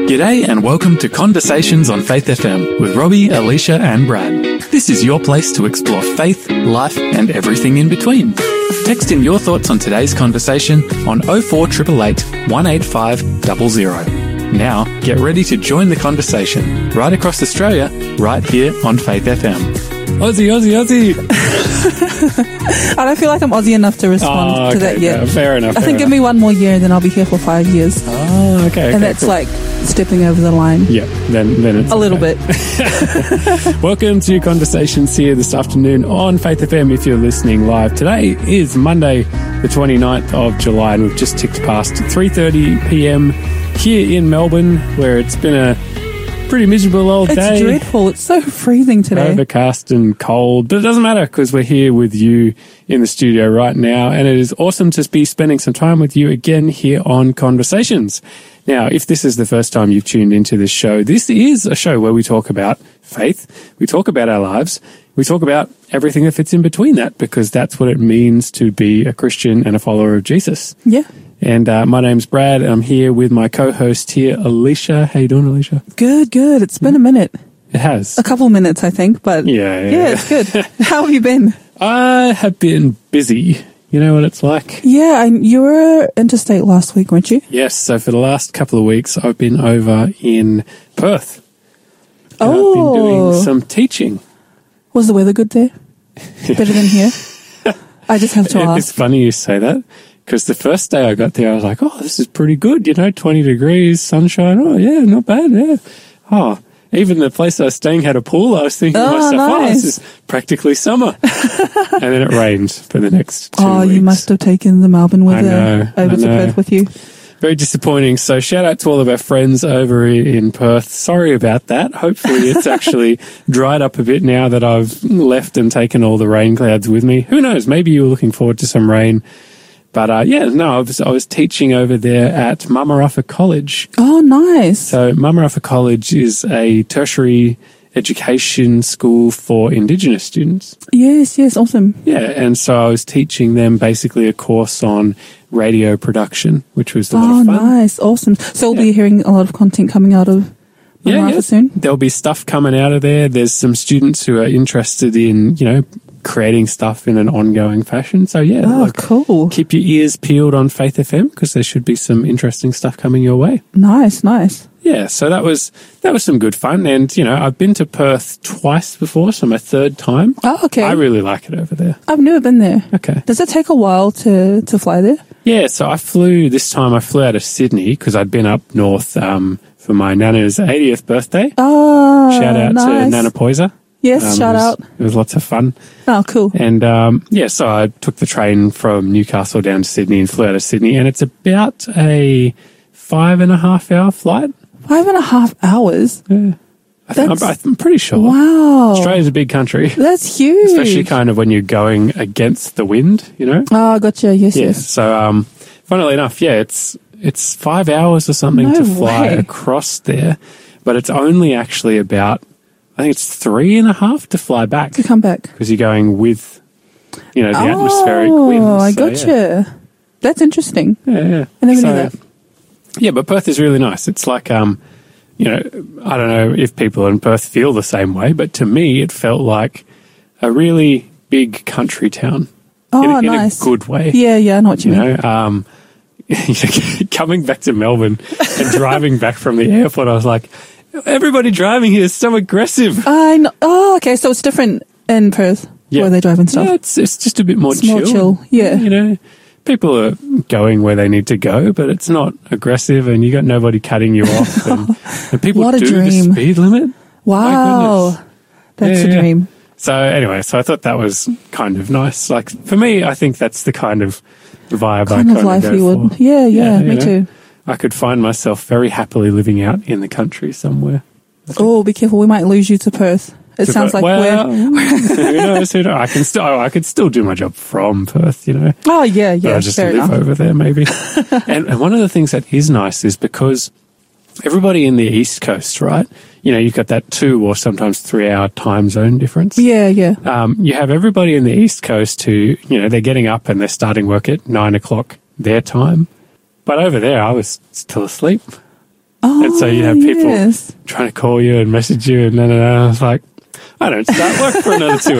G'day and welcome to Conversations on Faith FM with Robbie, Alicia and Brad. This is your place to explore faith, life and everything in between. Text in your thoughts on today's conversation on 04888 185 00. Now, get ready to join the conversation right across Australia, right here on Faith FM. Aussie, Aussie, Aussie. I don't feel like I'm Aussie enough to respond to that yet. No, fair enough. I think give me one more year and then I'll be here for 5 years. Oh, okay. And that's cool. Like stepping over the line. Yeah, then it's a little bit. Welcome to Conversations here this afternoon on Faith FM if you're listening live. Today is Monday, the 29th of July, and we've just ticked past 3:30 p.m. here in Melbourne, where it's been a pretty miserable old day. It's dreadful. It's so freezing today. Overcast and cold, but it doesn't matter because we're here with you in the studio right now, and it is awesome to be spending some time with you again here on Conversations. Now, if this is the first time you've tuned into this show, this is a show where we talk about faith, we talk about our lives, we talk about everything that fits in between that, because that's what it means to be a Christian and a follower of Jesus. Yeah. And my name's Brad. I'm here with my co-host here, Alicia. How you doing, Alicia? Good, good. It's been a minute. It has. A couple minutes, I think, but yeah, it's good. How have you been? I have been busy. You know what it's like? Yeah, you were interstate last week, weren't you? Yes, so for the last couple of weeks, I've been over in Perth. And Oh. I've been doing some teaching. Was the weather good there? Better than here? I just have to ask. It's funny you say that, because the first day I got there, I was like, oh, this is pretty good, 20 degrees, sunshine. Oh, yeah, not bad, yeah. Oh, even the place I was staying had a pool. I was thinking to myself, nice. This is practically summer. And then it rained for the next 2 weeks. You must have taken the Melbourne weather over to Perth with you. Very disappointing. So shout out to all of our friends over in Perth. Sorry about that. Hopefully it's actually dried up a bit now that I've left and taken all the rain clouds with me. Who knows? Maybe you were looking forward to some rain. But I was teaching over there at Mamarapha College. Oh, nice. So Mamarapha College is a tertiary education school for Indigenous students. Yes, awesome. Yeah, and so I was teaching them basically a course on radio production, which was a lot of fun. Oh, nice. Awesome. So we'll be hearing a lot of content coming out of Mamarapha soon? There'll be stuff coming out of there. There's some students who are interested in, creating stuff in an ongoing fashion. So cool. Keep your ears peeled on Faith FM, because there should be some interesting stuff coming your way. Nice. Yeah, so that was some good fun. And, I've been to Perth twice before, so my third time. Oh, okay. I really like it over there. I've never been there. Okay. Does it take a while to fly there? Yeah, so I flew out of Sydney because I'd been up north for my Nana's 80th birthday. Oh, shout out to Nana Poyser. Yes, shout out. It was lots of fun. Oh, cool. And, so I took the train from Newcastle down to Sydney and flew out of Sydney, and it's about a 5.5 hour flight. 5.5 hours? Yeah. I'm pretty sure. Wow. Australia's a big country. That's huge. Especially kind of when you're going against the wind, Oh, gotcha. Yes. So, funnily enough, it's 5 hours or something to fly across there, but it's only actually about, I think it's 3.5 to fly back. To come back. Because you're going with, the atmospheric winds. Oh, I gotcha. Yeah. That's interesting. Yeah. I never knew that. Yeah, but Perth is really nice. It's like, I don't know if people in Perth feel the same way, but to me it felt like a really big country town. Oh, in nice. a good way. Yeah, I know what you mean. Coming back to Melbourne and driving back from the airport, I was like, everybody driving here is so aggressive. I know. Oh, okay, so it's different in Perth where they drive and stuff. Yeah, it's just a bit more chill. More chill, yeah. People are going where they need to go, but it's not aggressive, and you got nobody cutting you off. And people do the speed limit. Wow, that's a dream. So anyway, I thought that was kind of nice. Like for me, I think that's the kind of vibe I kind of life go you for. would. Yeah, me too. I could find myself very happily living out in the country somewhere. Oh, be careful! We might lose you to Perth. It sounds like who knows? I could still do my job from Perth, Oh, yeah. But I just live over there, maybe. and one of the things that is nice is because everybody in the East Coast, right? You've got that 2 or sometimes 3 hour time zone difference. Yeah. You have everybody in the East Coast who, they're getting up and they're starting work at 9 o'clock their time. But over there, I was still asleep. Oh. And So you have people yes. trying to call you and message you, and I was like, I don't start work for another 2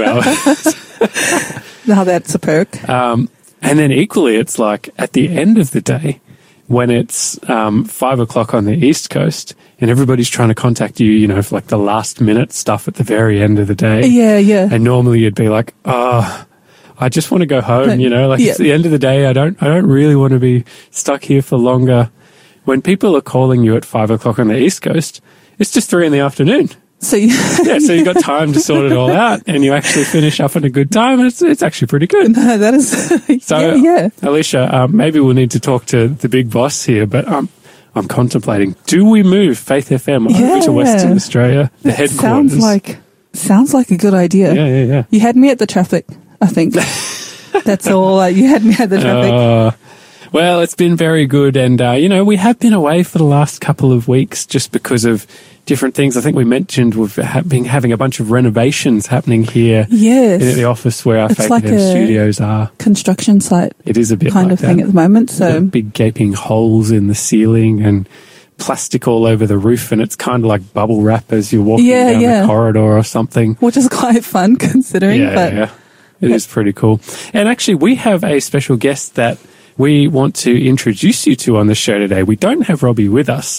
hours. Now that's a perk. And then equally, it's like at the end of the day, when it's 5 o'clock on the East Coast, and everybody's trying to contact you, you know, for like the last minute stuff at the very end of the day. Yeah, yeah. And normally you'd be like, oh, I just want to go home, But, you know, like yeah. it's the end of the day. I don't really want to be stuck here for longer. When people are calling you at 5 o'clock on the East Coast, it's just 3 in the afternoon. So you, Yeah, so you've got time to sort it all out, and you actually finish up in a good time, and it's actually pretty good. no, that is, So, yeah. Alicia, maybe we'll need to talk to the big boss here, but I'm contemplating, do we move Faith FM over to Western Australia, the headquarters? Sounds like a good idea. Yeah. You had me at the traffic, I think. That's all. You had me at the traffic. Well, it's been very good, and, you know, we have been away for the last couple of weeks just because of different things. I think we mentioned we've been having a bunch of renovations happening here Yes. in the office where our It's Faith like FM a studios are. Construction site It is a bit kind like of thing that. at the moment. So Got big gaping holes in the ceiling and plastic all over the roof, and it's kind of like bubble wrap as you're walking down the corridor or something. which is quite fun considering. but Yeah. It is pretty cool. And actually, we have a special guest that we want to introduce you to on the show today. We don't have Robbie with us.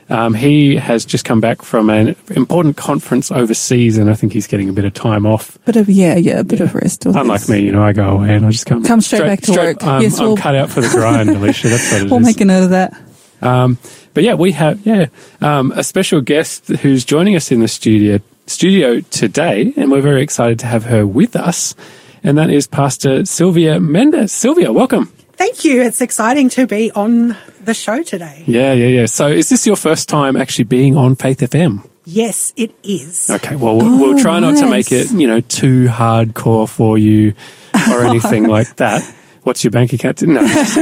He has just come back from an important conference overseas, and I think he's getting a bit of time off. a bit of rest. with Unlike this. me, you know, I go away and I just come Straight back to work. I'm Yes, cut out for the grind, Alicia. That's what it We'll is. make a note of that. But yeah, we have a special guest who's joining us in the studio today, and we're very excited to have her with us, and that is Pastor Sylvia Mendes. Sylvia, welcome. Thank you. It's exciting to be on the show today. Yeah. So is this your first time actually being on Faith FM? Yes, it is. Okay, well, we'll try not to make it, you know, too hardcore for you or anything like that. What's your bank account? No.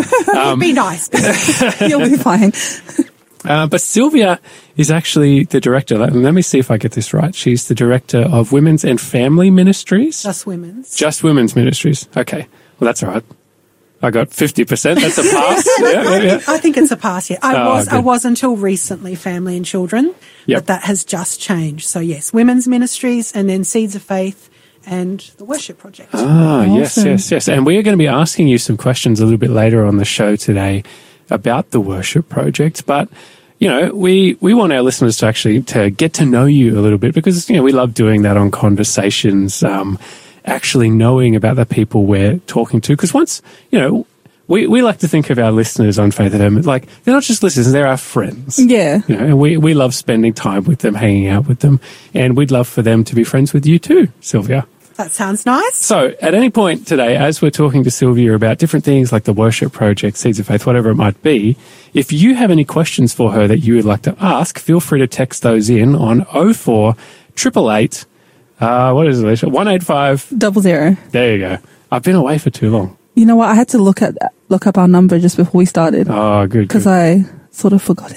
Be nice. You'll be fine. But Sylvia is actually the director. Let me see if I get this right. She's the director of Women's and Family Ministries. Just women's. Just Women's Ministries. Okay. Well, that's all right. I got 50%. That's a pass. Yeah. I think it's a pass, yeah. I good. was until recently family and children, Yep. but that has just changed. So yes, women's ministries and then Seeds of Faith and the Worship Project. Ah, Awesome. yes. And we are going to be asking you some questions a little bit later on the show today about the Worship Project. But, you know, we want our listeners to actually to get to know you a little bit because, you know, we love doing that on Conversations, actually knowing about the people we're talking to. Because once, you know, we like to think of our listeners on Faith FM, like, they're not just listeners, they're our friends. Yeah. You know, and we love spending time with them, hanging out with them. And we'd love for them to be friends with you too, Sylvia. That sounds nice. So, at any point today, as we're talking to Sylvia about different things like the Worship Project, Seeds of Faith, whatever it might be, if you have any questions for her that you would like to ask, feel free to text those in on 04 888 what is it, Alicia? 185. 00. There you go. I've been away for too long. You know what? I had to look up our number just before we started Oh, good. because I sort of forgot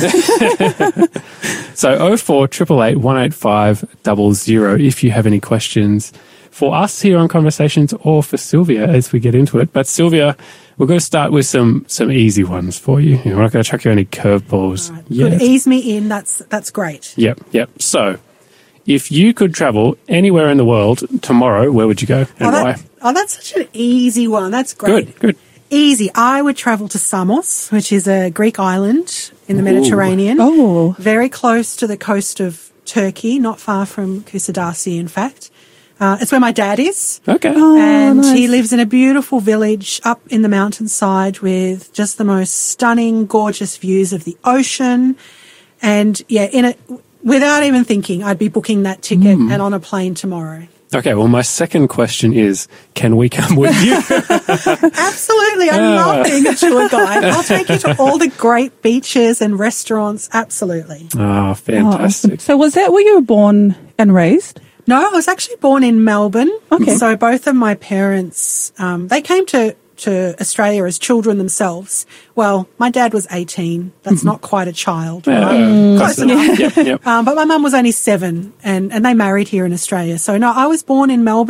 it. So 04 888 185 00 if you have any questions for us here on Conversations or for Sylvia as we get into it. But Sylvia, we're going to start with some easy ones for you. We're not going to chuck you any curveballs Right. yet. Good. Ease me in. That's great. Yep. So, if you could travel anywhere in the world tomorrow, where would you go and why? That's such an easy one. That's great. Good. Easy. I would travel to Samos, which is a Greek island in the Mediterranean. Oh. Very close to the coast of Turkey, not far from Kusadasi, in fact. It's where my dad is. Okay. And nice. he lives in a beautiful village up in the mountainside with just the most stunning, gorgeous views of the ocean. And yeah, without even thinking, I'd be booking that ticket and on a plane tomorrow. Okay, well, my second question is, can we come with you? Absolutely. I love being a tour guide. I'll take you to all the great beaches and restaurants. Absolutely. Ah, fantastic. So was that where you were born and raised? No, I was actually born in Melbourne. Okay. So both of my parents, they came to Australia as children themselves. Well, my dad was 18. That's not quite a child. Right? Close enough. Yep. But my mum was only 7 and they married here in Australia. So no, I was born in Melbourne,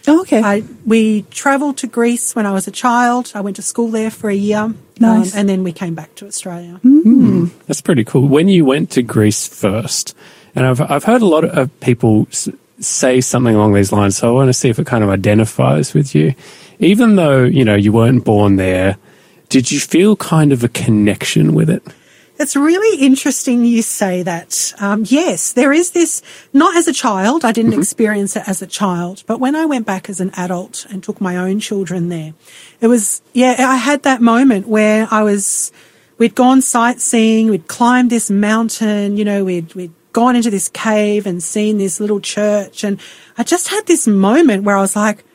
Oh, okay. We travelled to Greece when I was a child. I went to school there for a year. Nice. And then we came back to Australia. That's pretty cool. When you went to Greece first, and I've heard a lot of people say something along these lines, so I want to see if it kind of identifies with you. Even though, you weren't born there, did you feel kind of a connection with it? It's really interesting you say that. Yes, there is this, not as a child, I didn't experience it as a child, but when I went back as an adult and took my own children there, it was, I had that moment where we'd gone sightseeing, we'd climbed this mountain, we'd gone into this cave and seen this little church, and I just had this moment where I was like,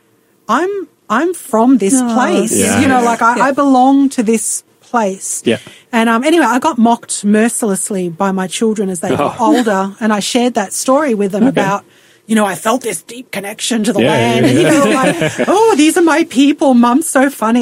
I'm from this place, I belong to this place. Yeah. And anyway, I got mocked mercilessly by my children as they got older, and I shared that story with them about, I felt this deep connection to the land. And, these are my people, Mum's so funny.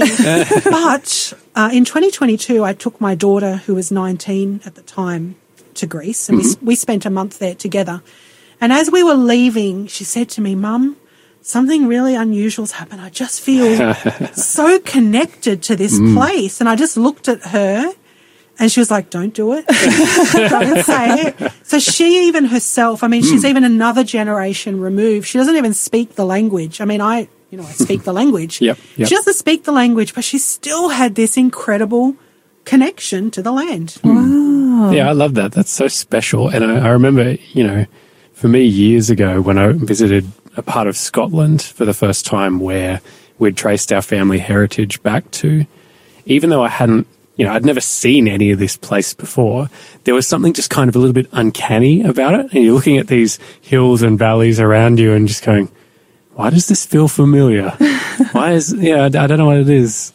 But in 2022, I took my daughter, who was 19 at the time, to Greece, and we spent a month there together. And as we were leaving, she said to me, Mum, something really unusual's happened. I just feel so connected to this place. And I just looked at her and she was like, don't do it. Don't say it. So she even herself, she's even another generation removed. She doesn't even speak the language. I speak the language. Yep. She doesn't speak the language, but she still had this incredible connection to the land. Wow. Yeah, I love that. That's so special. And I remember, for me years ago when I visited a part of Scotland for the first time where we'd traced our family heritage back to, even though I hadn't, I'd never seen any of this place before, there was something just kind of a little bit uncanny about it. And you're looking at these hills and valleys around you and just going, why does this feel familiar? I don't know what it is.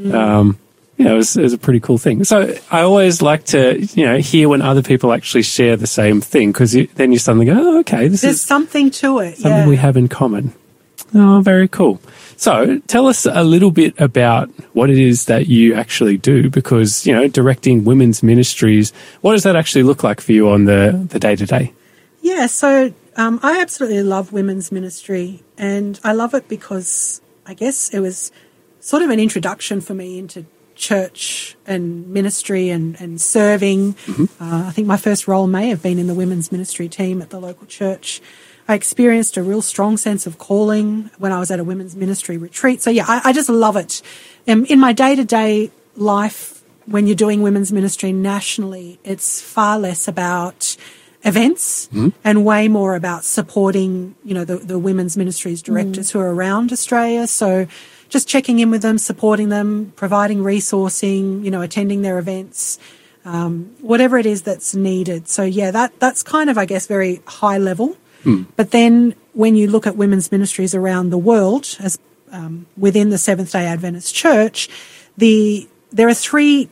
It was a pretty cool thing. So I always like to, hear when other people actually share the same thing, because then you suddenly go, oh, okay, there's something to it. Something we have in common. Oh, very cool. So tell us a little bit about what it is that you actually do, because, directing women's ministries, what does that actually look like for you on the day-to-day? Yeah, so I absolutely love women's ministry, and I love it because I guess it was sort of an introduction for me into church and ministry and serving. I think my first role may have been in the women's ministry team at the local church. I experienced a real strong sense of calling when I was at a women's ministry retreat. So I just love it. In my day-to-day life, when you're doing women's ministry nationally, it's far less about events and way more about supporting, the women's ministries directors who are around Australia. So just checking in with them, supporting them, providing resourcing, attending their events, whatever it is that's needed. So, that's kind of, I guess, very high level. But then when you look at women's ministries around the world, as within the Seventh-day Adventist Church, there are three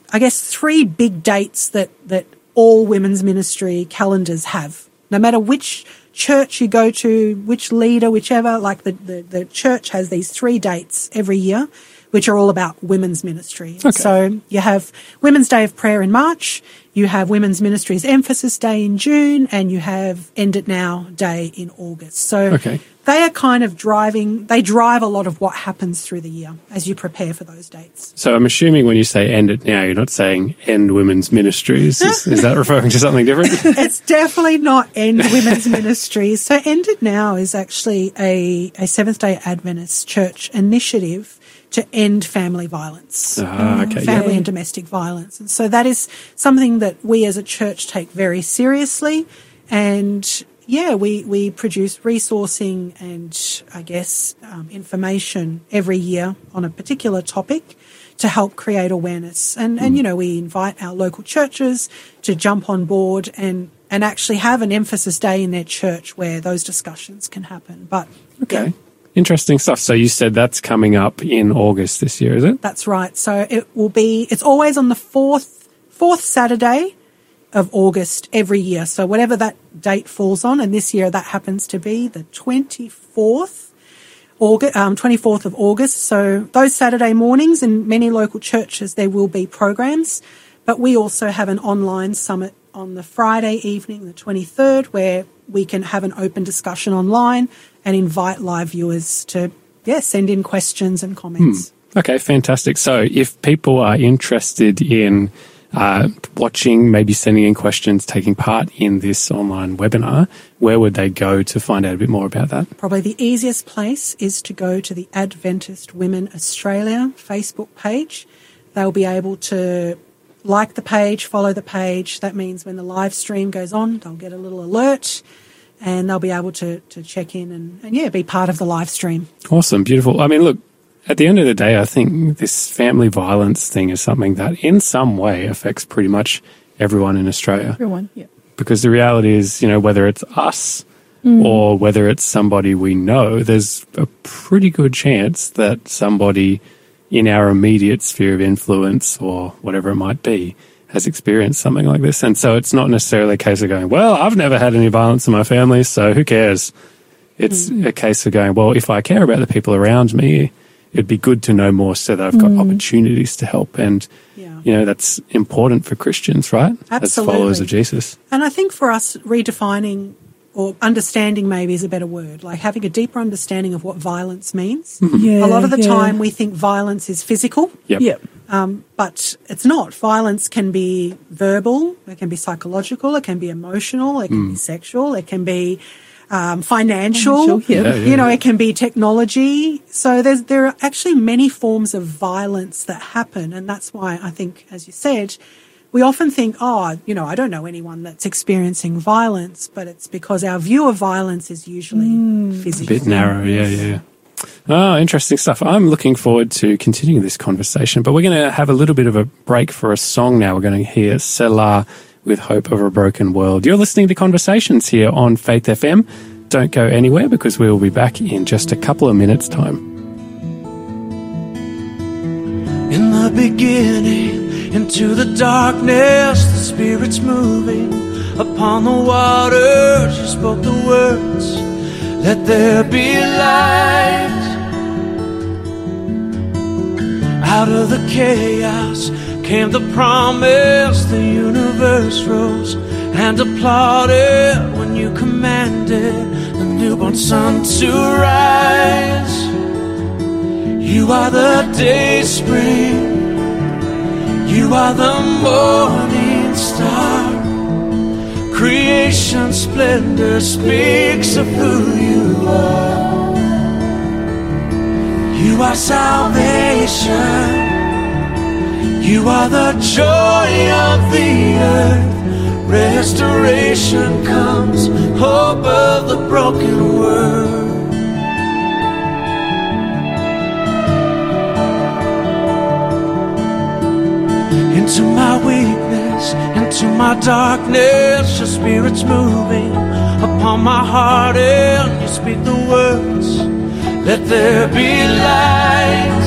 big dates that all women's ministry calendars have. No matter which church you go to, which leader, whichever, like the church has these 3 dates every year, which are all about women's ministry. Okay. So you have Women's Day of Prayer in March, you have Women's Ministries Emphasis Day in June, and you have End It Now Day in August. So they are kind of drive a lot of what happens through the year as you prepare for those dates. So I'm assuming when you say end it now, you're not saying end women's ministries. Is that referring to something different? It's definitely not end women's ministries. So End It Now is actually a Seventh-day Adventist Church initiative to end family violence, family and domestic violence. And so that is something that we as a church take very seriously. And we produce resourcing and, I guess, information every year on a particular topic to help create awareness. And we invite our local churches to jump on board and actually have an emphasis day in their church where those discussions can happen. But Interesting stuff. So you said that's coming up in August this year, is it? That's right. So it's always on the fourth Saturday of August every year. So whatever that date falls on, and this year that happens to be the 24th of August. So those Saturday mornings in many local churches, there will be programs, but we also have an online summit on the Friday evening, the 23rd, where we can have an open discussion online and invite live viewers to send in questions and comments. Okay, fantastic. So if people are interested in watching, maybe sending in questions, taking part in this online webinar, where would they go to find out a bit more about that? Probably the easiest place is to go to the Adventist Women Australia Facebook page. They'll be able to like the page, follow the page. That means when the live stream goes on, they'll get a little alert and they'll be able to check in and be part of the live stream. Awesome, beautiful. I mean, look, at the end of the day, I think this family violence thing is something that in some way affects pretty much everyone in Australia. Everyone, yeah. Because the reality is, whether it's us or whether it's somebody we know, there's a pretty good chance that somebody in our immediate sphere of influence or whatever it might be has experienced something like this. And so it's not necessarily a case of going, well, I've never had any violence in my family, so who cares? It's a case of going, well, if I care about the people around me, it'd be good to know more so that I've got opportunities to help. And, that's important for Christians, right? Absolutely. As followers of Jesus. And I think for us, redefining or understanding maybe is a better word, like having a deeper understanding of what violence means. Yeah, a lot of the time we think violence is physical. Yep. But it's not. Violence can be verbal, it can be psychological, it can be emotional, it can be sexual, it can be financial, it can be technology. So there are actually many forms of violence that happen. And that's why I think, as you said, we often think, I don't know anyone that's experiencing violence, but it's because our view of violence is usually physical. A bit narrow, yeah. Oh, interesting stuff. I'm looking forward to continuing this conversation, but we're going to have a little bit of a break for a song now. We're going to hear Selah with Hope of a Broken World. You're listening to Conversations here on Faith FM. Don't go anywhere because we will be back in just a couple of minutes' time. In the beginning, into the darkness, the Spirit's moving upon the waters. You spoke the words, let there be light. Out of the chaos came the promise, the universe rose and applauded when you commanded the newborn sun to rise. You are the day spring, you are the morning star. Creation splendor speaks of who you are. You are salvation, you are the joy of the earth. Restoration comes, hope of the broken world. Into my weakness, into my darkness, your Spirit's moving upon my heart, and you speak the words, let there be light.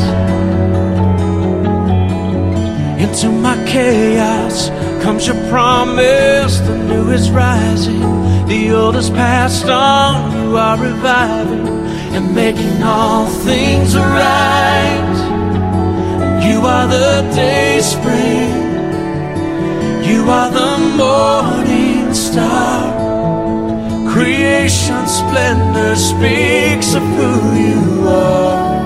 Into my chaos comes your promise, the new is rising, the old is passed on. You are reviving and making all things right. You are the day spring, you are the morning star. Creation splendor speaks of who you are.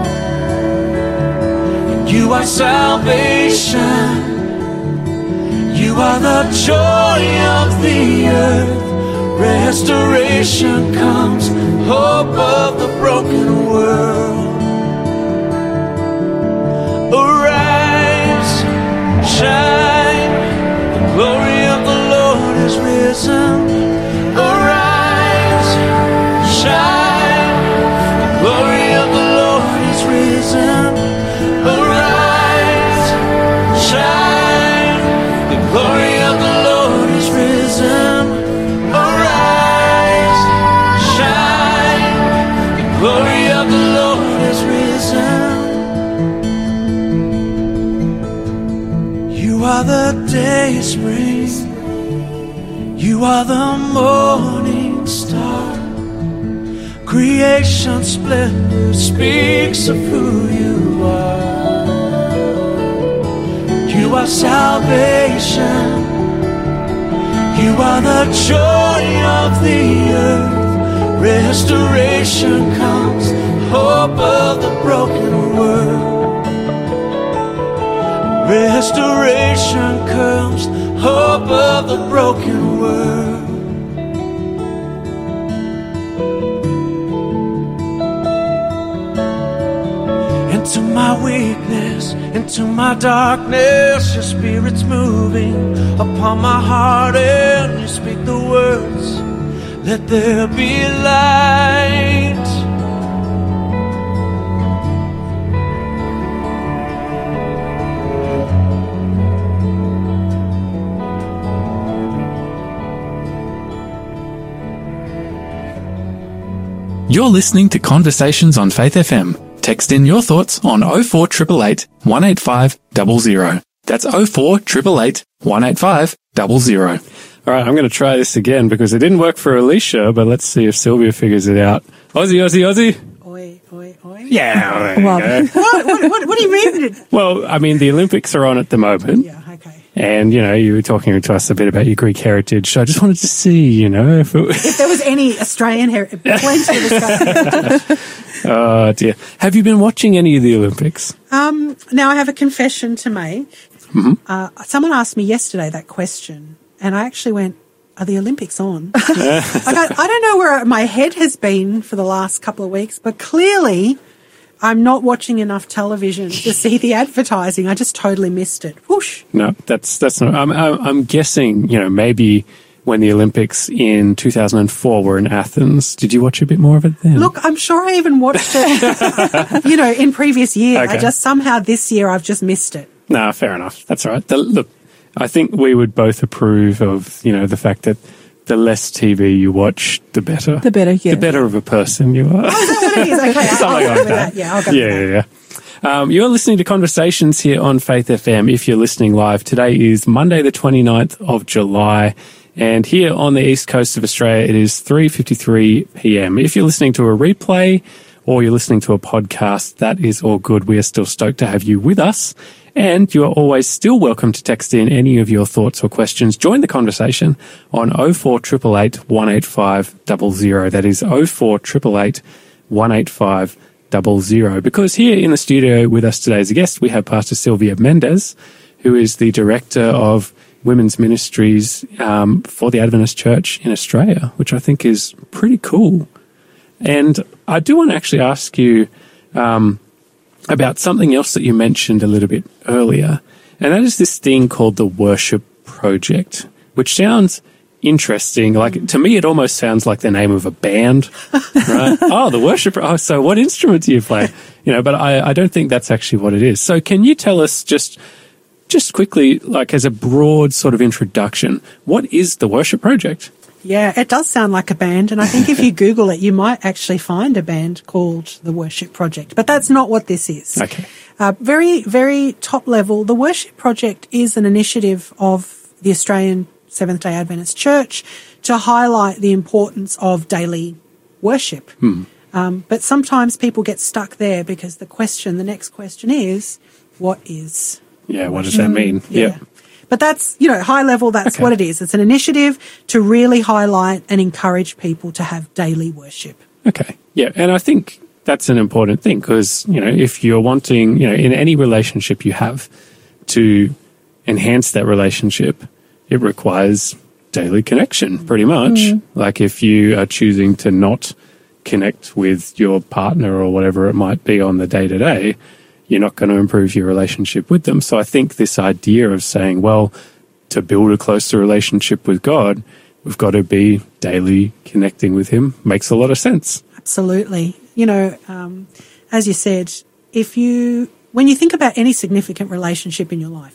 You are salvation, you are the joy of the earth. Restoration comes, hope of the broken world. Arise, shine, the glory of the Lord is risen. Arise, shine, the glory of the Lord is risen. Arise, shine, the glory of the Lord is risen. Arise, shine, the glory of the Lord is risen. You are the day spring, you are the morning star. Creation splendor speaks of who you are. You are salvation, you are the joy of the earth. Restoration comes, hope of the broken world. Restoration comes, hope of the broken world. Into my weakness, into my darkness, your spirit's moving upon my heart, and you speak the words, let there be light. You're listening to Conversations on Faith FM. Text in your thoughts on 04888 185 00. That's 04888 185 00. All right, I'm going to try this again because it didn't work for Alicia, but let's see if Sylvia figures it out. Aussie, Aussie, Aussie. Oi, oi, oi. Yeah. There Well, you go. What do you mean? Well, I mean, the Olympics are on at the moment. Yeah, okay. And, you know, you were talking to us a bit about your Greek heritage. So I just wanted to see, you know, if it was... If there was any Australian heritage, plenty of Australian heritage. Oh, dear. Have you been watching any of the Olympics? Now I have a confession to make. Mm-hmm. Someone asked me yesterday that question, and I actually went, are the Olympics on? I don't know where my head has been for the last couple of weeks, but clearly I'm not watching enough television to see the advertising. I just totally missed it. Whoosh. No, that's not... I'm guessing, you know, maybe when the Olympics in 2004 were in Athens. Did you watch a bit more of it then? Look, I'm sure I even watched it, you know, in previous years. Okay. I just somehow this year I've just missed it. No, fair enough. That's all right. Look, I think we would both approve of, you know, the fact that the less TV you watch, the better. The better, yeah. The better of a person you are. Oh, is that what it is? Okay, Something I'll like go with that. that. Yeah, I'll go with that. Yeah. You're listening to Conversations here on Faith FM. If you're listening live, today is Monday the 29th of July. And here on the east coast of Australia, it is 3:53 p.m. If you're listening to a replay or you're listening to a podcast, that is all good. We are still stoked to have you with us. And you are always still welcome to text in any of your thoughts or questions. Join the conversation on 04888 185 00. That is 04888 185 00. Because here in the studio with us today as a guest, we have Pastor Sylvia Mendez, who is the Director of Women's Ministries for the Adventist Church in Australia, which I think is pretty cool. And I do want to actually ask you about something else that you mentioned a little bit earlier, and that is this thing called the Worship Project, which sounds interesting. Like, to me, it almost sounds like the name of a band, right? Oh, the Worship. Oh, so what instrument do you play? You know, but I don't think that's actually what it is. So can you tell us just quickly, like as a broad sort of introduction, what is the Worship Project? Yeah, it does sound like a band, and I think if you Google it, you might actually find a band called the Worship Project. But that's not what this is. Okay. Very, very top level, the Worship Project is an initiative of the Australian Seventh-day Adventist Church to highlight the importance of daily worship. But sometimes people get stuck there because the next question is, what is? Yeah, what does that mean? Yeah. But that's, you know, high level, that's Okay. what it is. It's an initiative to really highlight and encourage people to have daily worship. Okay. Yeah. And I think that's an important thing because, you know, if you're wanting, you know, in any relationship you have to enhance that relationship, it requires daily connection pretty much. Like if you are choosing to not connect with your partner or whatever it might be on the day to day, you're not going to improve your relationship with them. So I think this idea of saying, well, to build a closer relationship with God, we've got to be daily connecting with Him makes a lot of sense. Absolutely. You know, as you said, when you think about any significant relationship in your life,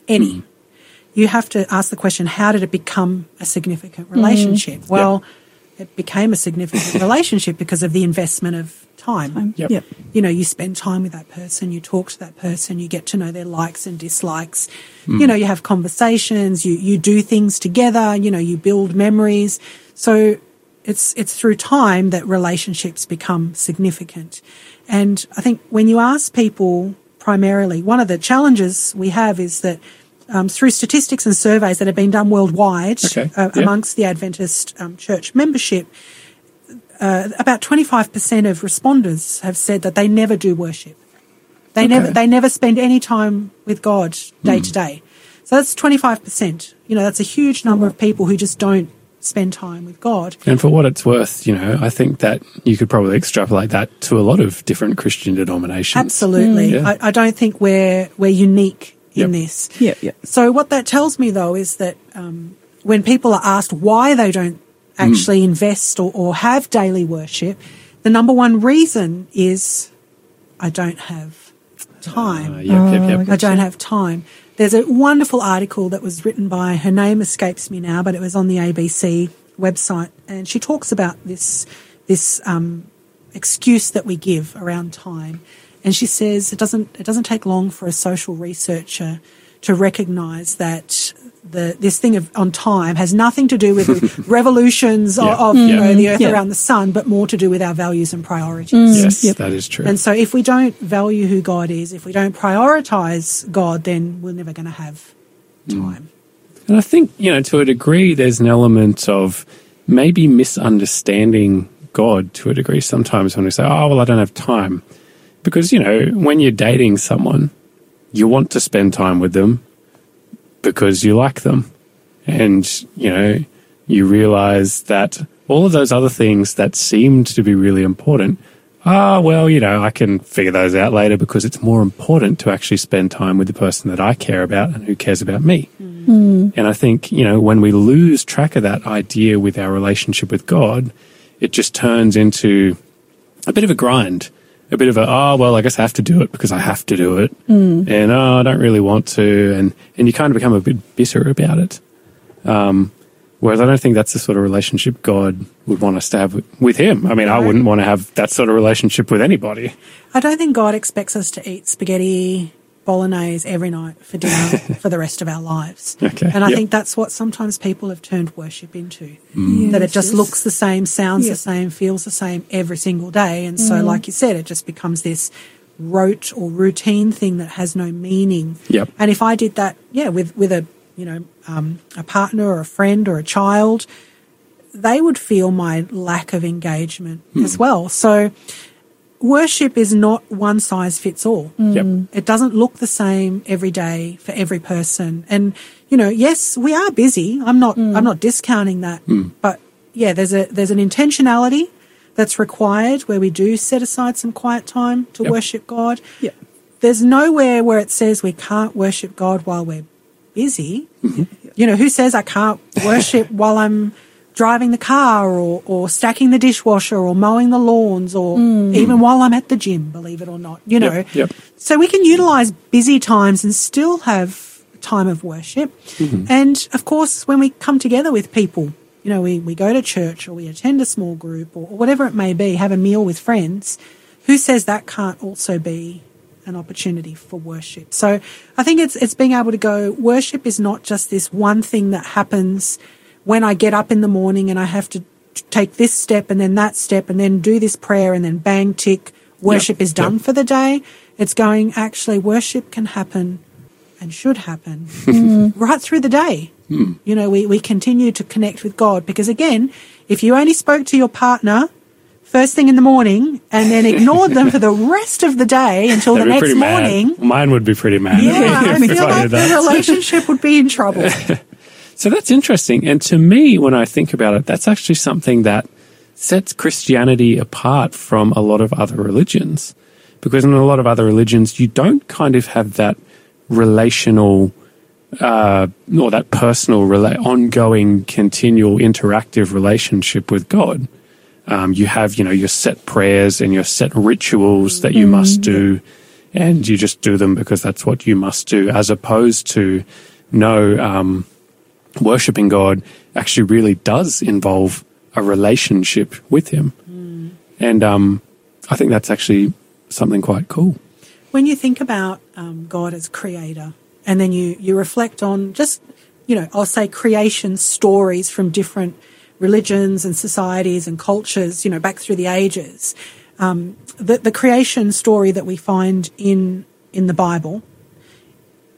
you have to ask the question, how did it become a significant relationship? Well, it became a significant relationship because of the investment of time. Yep. You know, you spend time with that person, you talk to that person, you get to know their likes and dislikes. You know, you have conversations, you do things together, you know, you build memories. So it's through time that relationships become significant. And I think when you ask people primarily, one of the challenges we have is that through statistics and surveys that have been done worldwide amongst the Adventist church membership, about 25% of responders have said that they never do worship. They never spend any time with God day to day. So that's 25%. That's a huge number of people who just don't spend time with God. And for what it's worth, I think that you could probably extrapolate that to a lot of different Christian denominations. Absolutely. Yeah. I don't think we're unique in this. Yeah. So what that tells me, though, is that when people are asked why they don't actually invest or have daily worship, the number one reason is I don't have time. Yep. I don't have time. There's a wonderful article that was written by, her name escapes me now, but it was on the ABC website, and she talks about this excuse that we give around time. And she says it doesn't take long for a social researcher to recognise that this thing on time has nothing to do with the revolutions of the earth around the sun, but more to do with our values and priorities. Yes, that is true. And so if we don't value who God is, if we don't prioritise God, then we're never going to have time. And I think, to a degree, there's an element of maybe misunderstanding God to a degree sometimes when we say, oh, well, I don't have time. Because, when you're dating someone, you want to spend time with them because you like them. And, you realize that all of those other things that seemed to be really important, I can figure those out later because it's more important to actually spend time with the person that I care about and who cares about me. And I think, when we lose track of that idea with our relationship with God, it just turns into a bit of a grind. A bit of I guess I have to do it because I have to do it. And, I don't really want to. And you kind of become a bit bitter about it. Whereas I don't think that's the sort of relationship God would want us to have with him. I mean, I wouldn't want to have that sort of relationship with anybody. I don't think God expects us to eat spaghetti bolognese every night for dinner for the rest of our lives. Okay. And I think that's what sometimes people have turned worship into. That it just looks the same, sounds the same, feels the same every single day. And so, like you said, it just becomes this rote or routine thing that has no meaning. Yep. And if I did that, with a partner or a friend or a child, they would feel my lack of engagement as well. So worship is not one size fits all. Yep. It doesn't look the same every day for every person. And, yes, we are busy. I'm not discounting that. But there's an intentionality that's required where we do set aside some quiet time to worship God. Yep. There's nowhere where it says we can't worship God while we're busy. Who says I can't worship while I'm driving the car or stacking the dishwasher or mowing the lawns or even while I'm at the gym, believe it or not, Yep. So we can utilize busy times and still have time of worship. And of course, when we come together with people, we go to church or we attend a small group or whatever it may be, have a meal with friends, who says that can't also be an opportunity for worship? So I think it's being able to go, worship is not just this one thing that happens when I get up in the morning and I have to take this step and then that step and then do this prayer and then bang, tick, worship is done for the day. It's going, actually, worship can happen and should happen right through the day. We continue to connect with God because, again, if you only spoke to your partner first thing in the morning and then ignored them for the rest of the day until the next morning. Mine would be pretty mad. I feel like the relationship would be in trouble. So that's interesting. And to me, when I think about it, that's actually something that sets Christianity apart from a lot of other religions. Because in a lot of other religions, you don't kind of have that relational or that personal, ongoing, continual, interactive relationship with God. You have, your set prayers and your set rituals that you must do, and you just do them because that's what you must do, as opposed to worshipping God actually really does involve a relationship with him. And I think that's actually something quite cool. When you think about God as creator, and then you reflect on just, I'll say creation stories from different religions and societies and cultures, back through the ages, the creation story that we find in the Bible,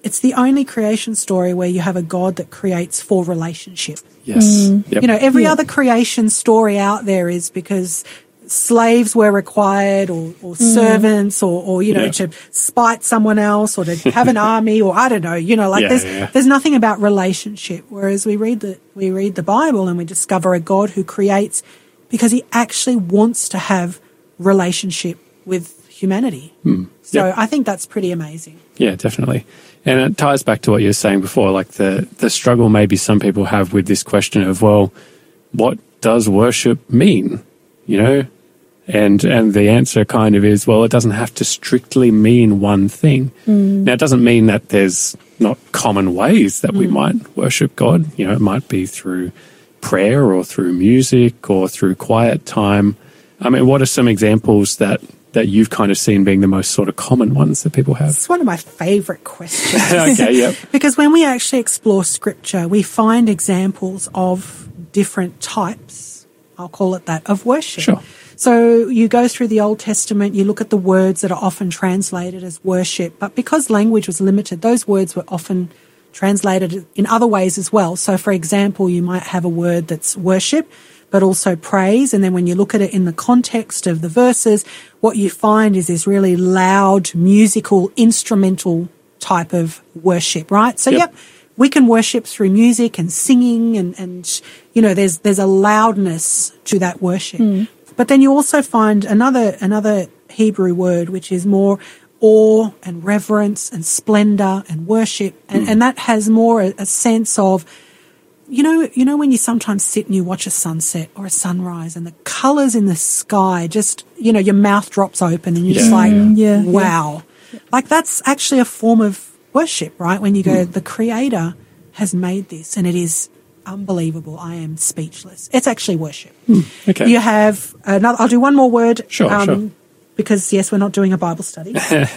it's the only creation story where you have a God that creates for relationship. Yes. Yep. You know, every other creation story out there is because slaves were required or servants or you know, to spite someone else or to have an army or I don't know, you know, like there's nothing about relationship. Whereas we read the Bible and we discover a God who creates because he actually wants to have relationship with humanity. So I think that's pretty amazing. Yeah, definitely. And it ties back to what you were saying before, like the struggle maybe some people have with this question of, well, what does worship mean? You know? And the answer kind of is, well, it doesn't have to strictly mean one thing. Now, it doesn't mean that there's not common ways that we might worship God. You know, it might be through prayer or through music or through quiet time. I mean, what are some examples that you've kind of seen being the most sort of common ones that people have? It's one of my favourite questions. Okay, yep. Because when we actually explore Scripture, we find examples of different types, I'll call it that, of worship. Sure. So you go through the Old Testament, you look at the words that are often translated as worship, but because language was limited, those words were often translated in other ways as well. So, for example, you might have a word that's worship, but also praise. And then when you look at it in the context of the verses, what you find is this really loud, musical, instrumental type of worship, right? So, yep, we can worship through music and singing and you know, there's a loudness to that worship. But then you also find another Hebrew word, which is more awe and reverence and splendor and worship. And that has more a sense of, you know, when you sometimes sit and you watch a sunset or a sunrise and the colors in the sky, just, you know, your mouth drops open and you're just like, wow. Like that's actually a form of worship, right? When you go, the Creator has made this and it is unbelievable. I am speechless. It's actually worship. Okay. You have another, I'll do one more word. Sure. Because yes, we're not doing a Bible study.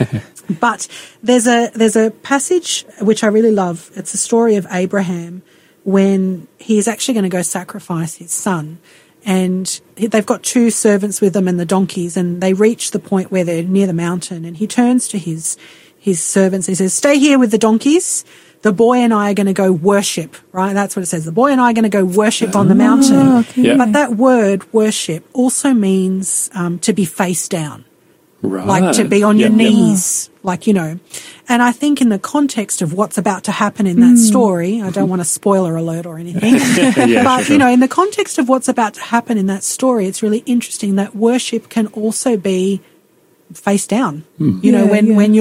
But there's a passage which I really love. It's the story of Abraham when he is actually going to go sacrifice his son. And they've got 2 servants with them and the donkeys, and they reach the point where they're near the mountain, and he turns to his servants and he says, "Stay here with the donkeys. The boy and I are going to go worship," right? That's what it says. The boy and I are going to go worship on the mountain. Okay. Yeah. But that word worship also means to be face down. Right. Like to be on your knees, like, you know. And I think in the context of what's about to happen in that story, I don't want a spoiler alert or anything, but, you know, in the context of what's about to happen in that story, it's really interesting that worship can also be face down. You know, when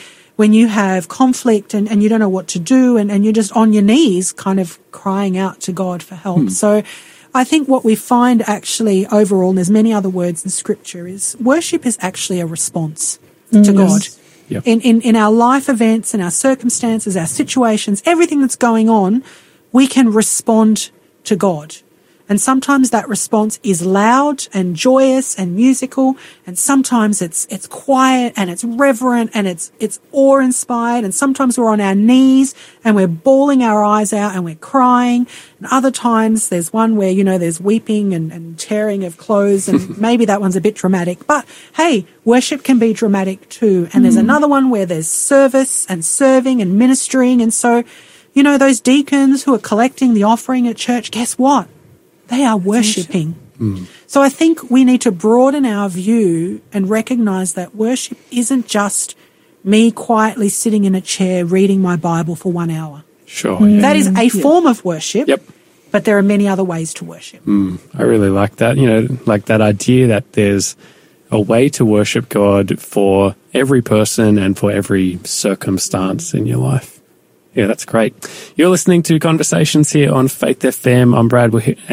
you have conflict and you don't know what to do and you're just on your knees kind of crying out to God for help. So I think what we find actually overall, and there's many other words in Scripture, is worship is actually a response to God. Yep. In our life events, in our circumstances, our situations, everything that's going on, we can respond to God. And sometimes that response is loud and joyous and musical, and sometimes it's quiet and it's reverent and it's awe-inspired, and sometimes we're on our knees and we're bawling our eyes out and we're crying, and other times there's one where, you know, there's weeping and tearing of clothes, and maybe that one's a bit dramatic, but hey, worship can be dramatic too. And there's another one where there's service and serving and ministering, and so, you know, those deacons who are collecting the offering at church, guess what? They are worshipping. So I think we need to broaden our view and recognize that worship isn't just me quietly sitting in a chair reading my Bible for 1 hour. Sure. Yeah. That is a form of worship. Yep. But there are many other ways to worship. I really like that. You know, like that idea that there's a way to worship God for every person and for every circumstance in your life. Yeah, that's great. You're listening to Conversations here on Faith FM. I'm Brad,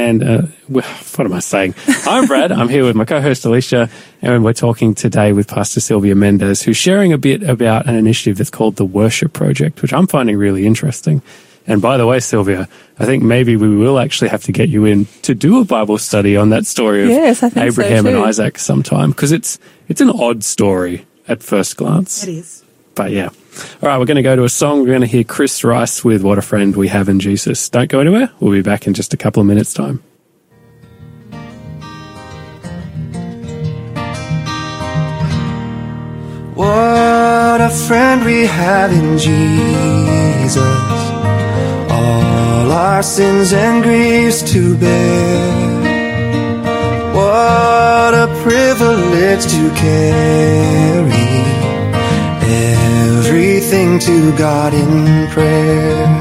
what am I saying? I'm Brad. I'm here with my co-host Alicia, and we're talking today with Pastor Sylvia Mendez, who's sharing a bit about an initiative that's called the Worship Project, which I'm finding really interesting. And by the way, Sylvia, I think maybe we will actually have to get you in to do a Bible study on that story of Abraham and Isaac sometime, because it's an odd story at first glance. It is. But yeah. All right, we're going to go to a song. We're going to hear Chris Rice with What a Friend We Have in Jesus. Don't go anywhere. We'll be back in just a couple of minutes' time. What a friend we have in Jesus, all our sins and griefs to bear. What a privilege to carry everything to God in prayer.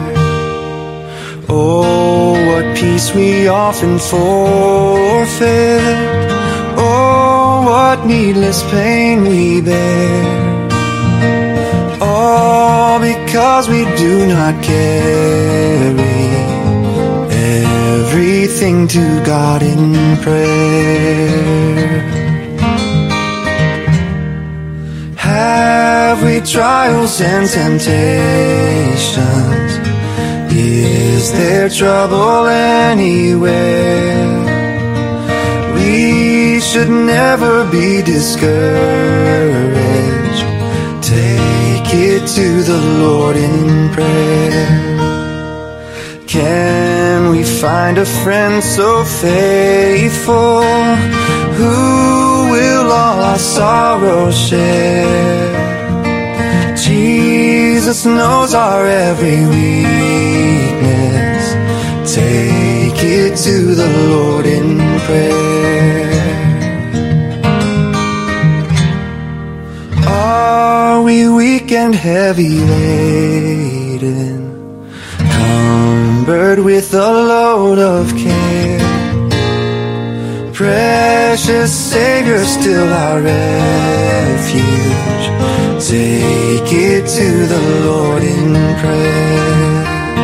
Oh, what peace we often forfeit. Oh, what needless pain we bear. All because we do not carry everything to God in prayer. Have we trials and temptations? Is there trouble anywhere? We should never be discouraged. Take it to the Lord in prayer. Can we find a friend so faithful, who will all our sorrows share? Jesus knows our every weakness. Take it to the Lord in prayer. Are we weak and heavy laden, cumbered with a load of care? Precious Savior, still our refuge. Take it to the Lord in prayer.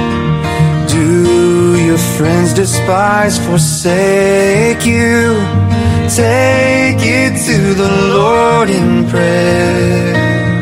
Do your friends despise, forsake you? Take it to the Lord in prayer.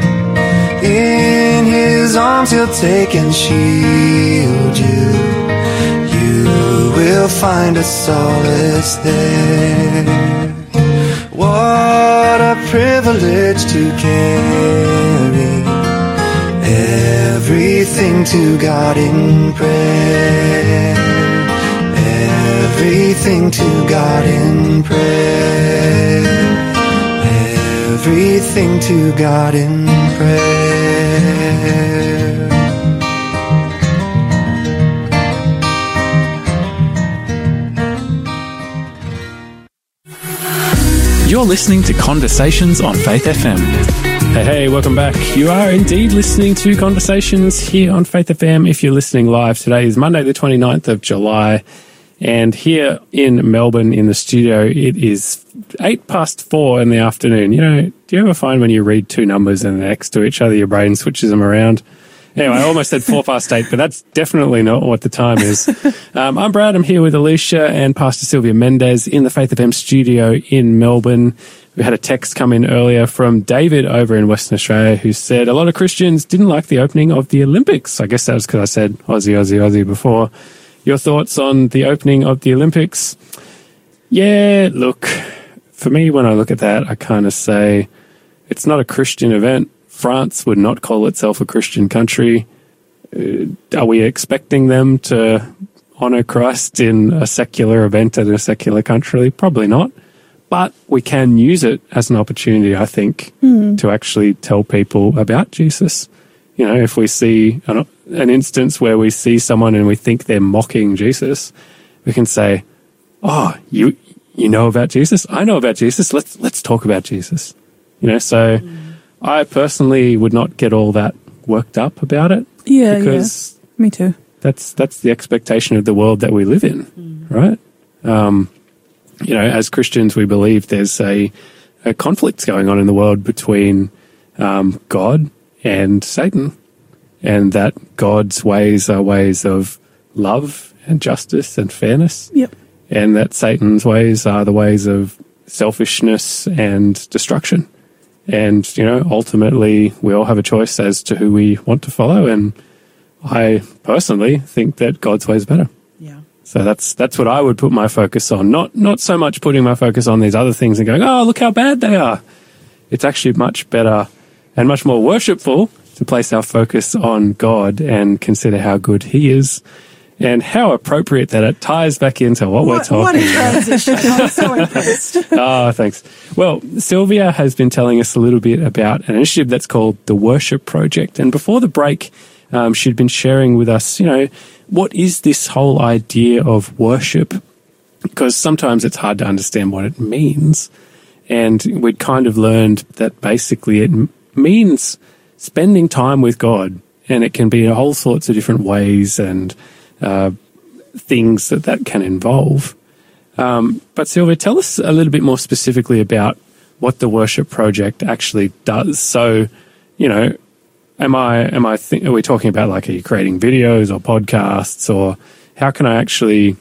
In His arms He'll take and shield you. You will find a solace there. What a privilege to carry everything to God in prayer. Everything to God in prayer. Everything to God in prayer. You're listening to Conversations on Faith FM. Hey, welcome back. You are indeed listening to Conversations here on Faith FM. If you're listening live, today is Monday the 29th of July. And here in Melbourne in the studio, it is 4:08 in the afternoon. You know, do you ever find when you read two numbers and they're next to each other, your brain switches them around? Anyway, I almost said 8:04, but that's definitely not what the time is. I'm Brad. I'm here with Alicia and Pastor Sylvia Mendez in the Faith FM studio in Melbourne. We had a text come in earlier from David over in Western Australia who said a lot of Christians didn't like the opening of the Olympics. I guess that was because I said Aussie, Aussie, Aussie before. Your thoughts on the opening of the Olympics? Yeah, look, for me, when I look at that, I kind of say it's not a Christian event. France would not call itself a Christian country. Are we expecting them to honour Christ in a secular event at a secular country? Probably not. But we can use it as an opportunity, I think, to actually tell people about Jesus. You know, if we see an instance where we see someone and we think they're mocking Jesus, we can say, "Oh, you know about Jesus? I know about Jesus. Let's talk about Jesus." You know, so I personally would not get all that worked up about it. Yeah, because me too. That's the expectation of the world that we live in, right? You know, as Christians, we believe there's a conflict going on in the world between God and Satan, and that God's ways are ways of love and justice and fairness. Yep. And that Satan's ways are the ways of selfishness and destruction. And, you know, ultimately we all have a choice as to who we want to follow. And I personally think that God's way is better. Yeah. So that's what I would put my focus on. Not so much putting my focus on these other things and going, oh, look how bad they are. It's actually much better and much more worshipful to place our focus on God and consider how good He is And how appropriate that it ties back into what we're talking What a about. transition. I'm so impressed. Oh, thanks. Well, Sylvia has been telling us a little bit about an initiative that's called the Worship Project. And before the break, she'd been sharing with us, what is this whole idea of worship? Because sometimes it's hard to understand what it means. And we'd kind of learned that basically it means spending time with God. And it can be in all sorts of different ways and things that can involve. But Sylvia, tell us a little bit more specifically about what the Worship Project actually does. So, are we talking about are you creating videos or podcasts, or how can I actually,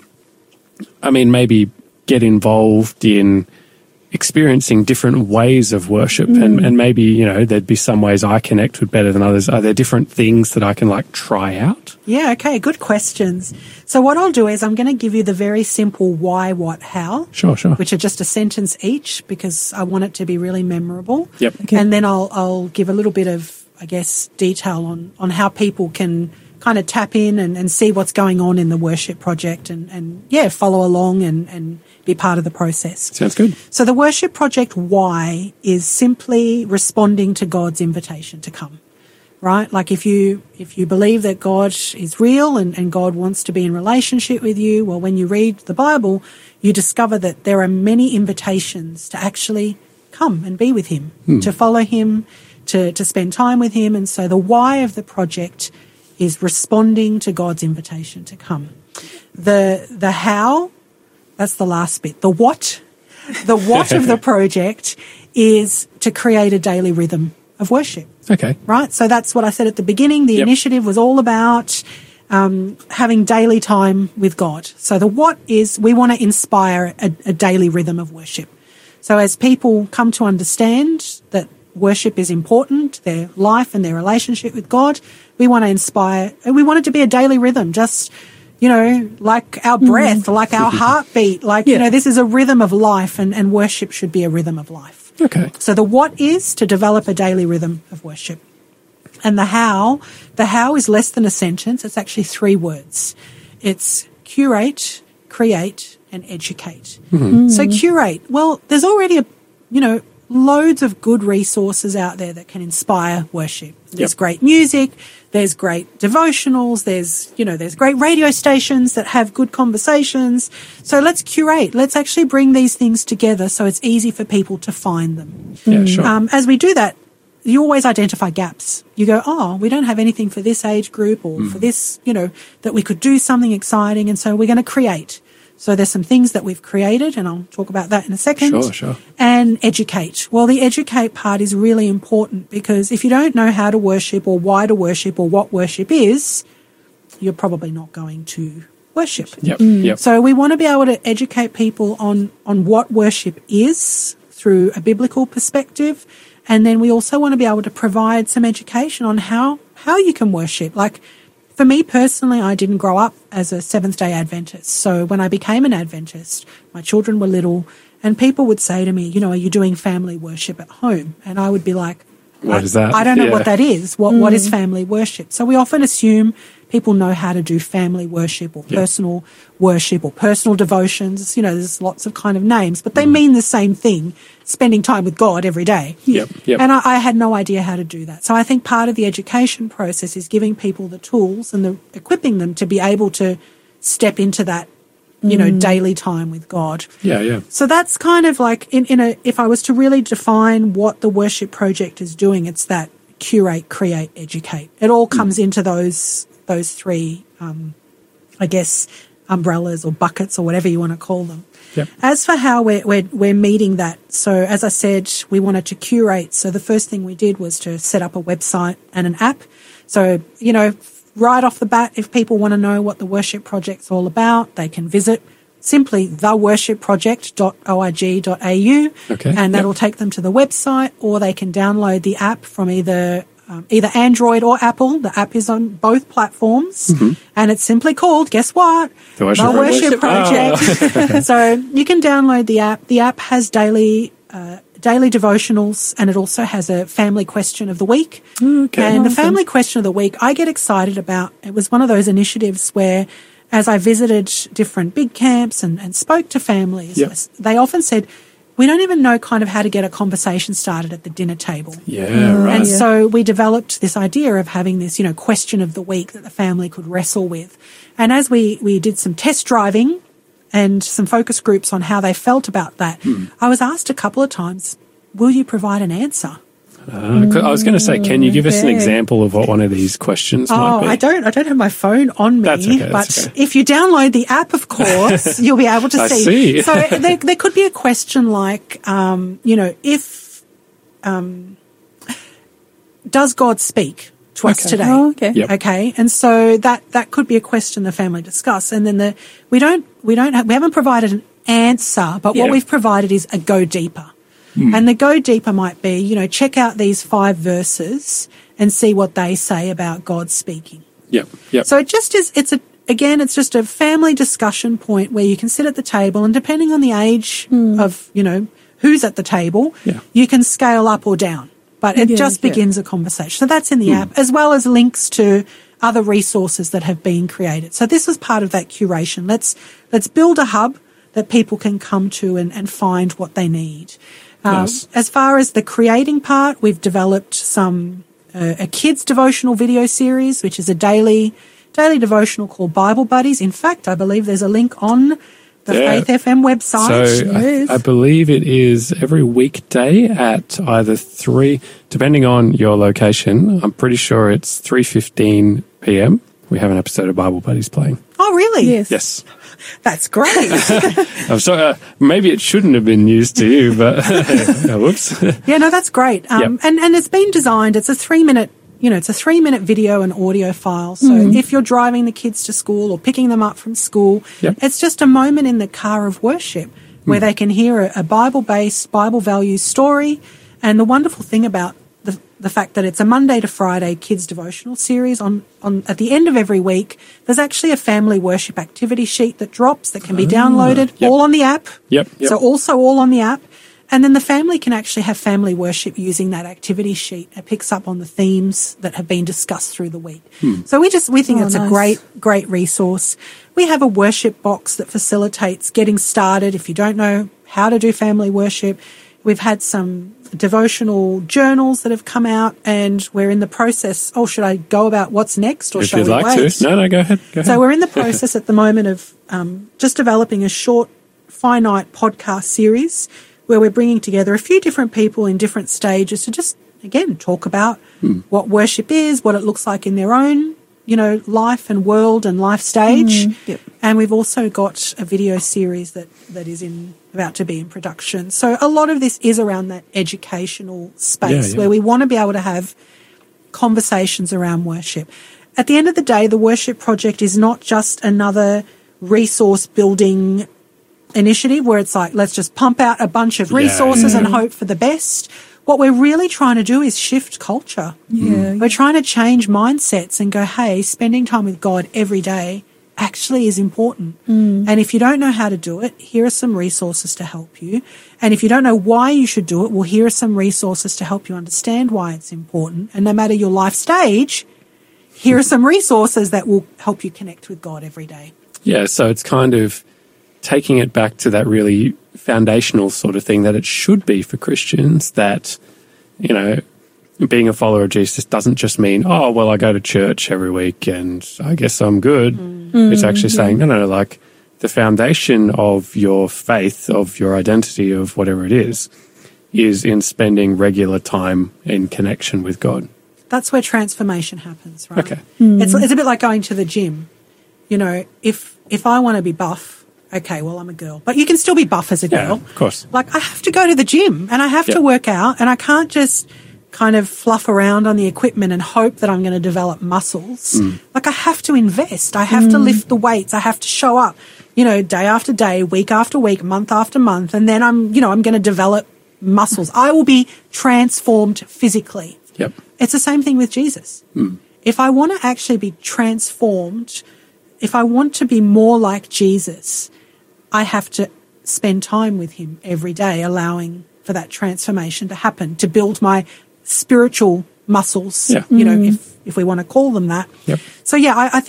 maybe get involved in experiencing different ways of worship and maybe, there'd be some ways I connect with better than others. Are there different things that I can try out? Yeah, okay, good questions. So what I'll do is I'm going to give you the very simple why, what, how. Sure. Which are just a sentence each because I want it to be really memorable. Yep. Okay. And then I'll give a little bit of, detail on how people can kind of tap in and see what's going on in the Worship Project and follow along and be part of the process. Sounds good. So the Worship Project why is simply responding to God's invitation to come, right? If you believe that God is real and God wants to be in relationship with you, well, when you read the Bible, you discover that there are many invitations to actually come and be with him, to follow him, to spend time with him. And so the why of the project is responding to God's invitation to come. The how, that's the last bit. The what of the project is to create a daily rhythm of worship. Okay. Right? So that's what I said at the beginning. The initiative was all about having daily time with God. So the what is we want to inspire a daily rhythm of worship. So as people come to understand that worship is important, their life and their relationship with God, we want to inspire, and we want it to be a daily rhythm, just, like our breath, like our heartbeat, this is a rhythm of life and worship should be a rhythm of life. Okay. So the what is to develop a daily rhythm of worship. And the how is less than a sentence. It's actually 3 words. It's curate, create, and educate. Mm-hmm. So curate, well, there's already loads of good resources out there that can inspire worship. There's great music, there's great devotionals, there's great radio stations that have good conversations. So let's curate. Let's actually bring these things together so it's easy for people to find them. Yeah, sure. As we do that, you always identify gaps. You go, we don't have anything for this age group or for this, that we could do something exciting. And so we're going to create. So there's some things that we've created, and I'll talk about that in a second. Sure. And educate. Well, the educate part is really important because if you don't know how to worship or why to worship or what worship is, you're probably not going to worship. Yep. So we want to be able to educate people on what worship is through a biblical perspective. And then we also want to be able to provide some education on how you can worship. For me personally, I didn't grow up as a Seventh-day Adventist. So when I became an Adventist, my children were little and people would say to me, are you doing family worship at home? And I would be like, what is that? I don't know what that is. What is family worship? So we often assume people know how to do family worship or personal worship or personal devotions. There's lots of kind of names, but they mean the same thing, spending time with God every day. Yep. And I had no idea how to do that. So I think part of the education process is giving people the tools and equipping them to be able to step into that, daily time with God. Yeah. So that's kind of like if I was to really define what the Worship Project is doing, it's that curate, create, educate. It all comes into those 3, umbrellas or buckets or whatever you want to call them. Yep. As for how we're meeting that, so as I said, we wanted to curate. So the first thing we did was to set up a website and an app. So, right off the bat, if people want to know what the Worship Project's all about, they can visit simply theworshipproject.org.au and that'll take them to the website, or they can download the app from either Android or Apple. The app is on both platforms and it's simply called, guess what? The Worship Project. So you can download the app. The app has daily devotionals, and it also has a family question of the week. Okay. And the family question of the week, I get excited about. It was one of those initiatives where as I visited different big camps and spoke to families, Yep. they often said, we don't even know kind of how to get a conversation started at the dinner table. Yeah, right. And so we developed this idea of having this, question of the week that the family could wrestle with. And as we did some test driving and some focus groups on how they felt about that, I was asked a couple of times, will you provide an answer? I was going to say, can you give us an Okay. example of what one of these questions might be? I don't have my phone on me, That's okay, but that's okay. if you download the app, of course, you'll be able to I see. see. So there could be a question like, if does God speak to us Okay. today? Oh, okay. Yep. Okay, and so that could be a question the family discuss, and then we haven't provided an answer, but Yeah. what we've provided is a go deeper. And the go deeper might be, check out these 5 verses and see what they say about God speaking. Yep. So it just is, it's just a family discussion point where you can sit at the table, and depending on the age of, who's at the table, Yeah. you can scale up or down. But it Yeah, just yeah. begins a conversation. So that's in the app, as well as links to other resources that have been created. So this was part of that curation. Let's build a hub that people can come to and find what they need. Nice. As far as the creating part, we've developed a kids devotional video series, which is a daily devotional called Bible Buddies. In fact, I believe there's a link on the Yeah. Faith FM website. So Yes. I believe it is every weekday at either 3, depending on your location. I'm pretty sure it's 3:15 p.m. We have an episode of Bible Buddies playing. Oh, really? Yes. Yes. That's great. I'm sorry. Maybe it shouldn't have been news to you, but whoops. Yeah, no, that's great. And it's been designed, it's a 3-minute, it's a 3-minute video and audio file. So if you're driving the kids to school or picking them up from school, Yep. it's just a moment in the car of worship where they can hear a Bible-based, Bible values story. And the wonderful thing about the fact that it's a Monday to Friday kids devotional series on at the end of every week, there's actually a family worship activity sheet that drops that can be downloaded, Yep. all on the app. Yep. So also all on the app. And then the family can actually have family worship using that activity sheet. It picks up on the themes that have been discussed through the week. So we think it's a nice. great resource. We have a worship box that facilitates getting started if you don't know how to do family worship. We've had some devotional journals that have come out, and we're in the process. Oh, should I go about what's next, or If shall you'd we like wait? to. No, go ahead. Go ahead. So we're in the process at the moment of just developing a short, finite podcast series where we're bringing together a few different people in different stages to just, again, talk about what worship is, what it looks like in their own, life and world and life stage. Yep. And we've also got a video series that is about to be in production. So a lot of this is around that educational space Yeah. where we want to be able to have conversations around worship. At the end of the day, the Worship Project is not just another resource building initiative where it's like, let's just pump out a bunch of resources and hope for the best. What we're really trying to do is shift culture. Yeah. We're trying to change mindsets and go, hey, spending time with God every day actually is important. And if you don't know how to do it, here are some resources to help you. And if you don't know why you should do it, well, here are some resources to help you understand why it's important. And no matter your life stage, here are some resources that will help you connect with God every day. Yeah, so it's kind of taking it back to that really foundational sort of thing that it should be for Christians, that, being a follower of Jesus doesn't just mean, oh, well, I go to church every week and I guess I'm good. It's actually saying, no, like the foundation of your faith, of your identity, of whatever it is in spending regular time in connection with God. That's where transformation happens, right? Okay. It's a bit like going to the gym. If I want to be buff, okay, well, I'm a girl. But you can still be buff as a Yeah, girl. of course. Like, I have to go to the gym and I have Yeah. to work out, and I can't just kind of fluff around on the equipment and hope that I'm going to develop muscles. Like, I have to invest. I have to lift the weights. I have to show up, day after day, week after week, month after month. And then I'm going to develop muscles. I will be transformed physically. Yep. It's the same thing with Jesus. If I want to actually be transformed, if I want to be more like Jesus, I have to spend time with him every day, allowing for that transformation to happen, to build my spiritual muscles, Yeah. if we want to call them that. Yep. So, I think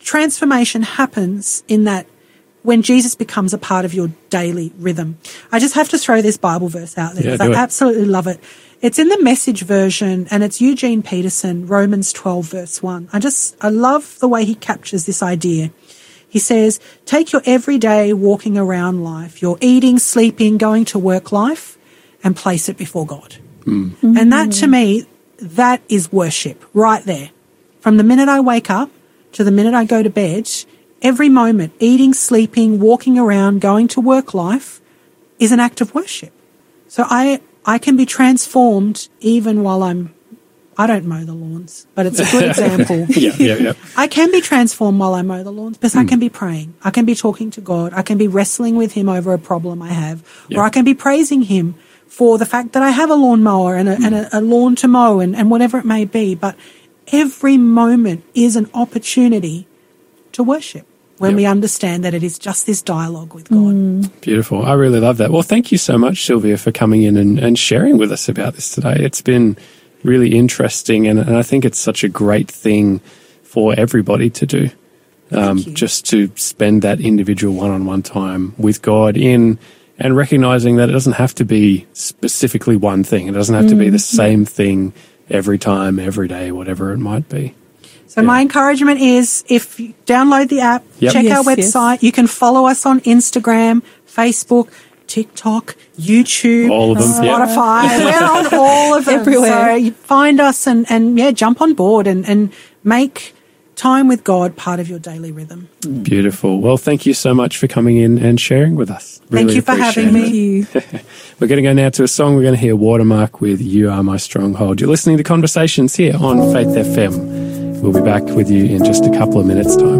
transformation happens in that when Jesus becomes a part of your daily rhythm. I just have to throw this Bible verse out there because I absolutely love it. It's in the Message version, and it's Eugene Peterson, Romans 12, verse 1. I love the way he captures this idea. He says, take your everyday walking around life, your eating, sleeping, going to work life, and place it before God. And that, to me, that is worship right there. From the minute I wake up to the minute I go to bed, every moment, eating, sleeping, walking around, going to work life is an act of worship. So I can be transformed even while I don't mow the lawns, but it's a good example. Yeah. I can be transformed while I mow the lawns because I can be praying. I can be talking to God. I can be wrestling with him over a problem I have. Or I can be praising him for the fact that I have a lawnmower and a lawn to mow and whatever it may be. But every moment is an opportunity to worship when we understand that it is just this dialogue with God. Beautiful. I really love that. Well, thank you so much, Sylvia, for coming in and sharing with us about this today. It's been really interesting, and I think it's such a great thing for everybody to do, just to spend that individual one-on-one time with God and recognizing that it doesn't have to be specifically one thing. It doesn't have to be the same thing every time, every day, whatever it might be. So my encouragement is if you download the app, check our website. You can follow us on Instagram, Facebook, TikTok, YouTube, all of them, Spotify. We're on all of them. Everywhere. So you find us and jump on board and make time with God part of your daily rhythm. Beautiful. Well, thank you so much for coming in and sharing with us. Thank you for having me. We're going to go now to a song. We're going to hear Watermark with You Are My Stronghold. You're listening to Conversations here on Faith FM. We'll be back with you in just a couple of minutes' time.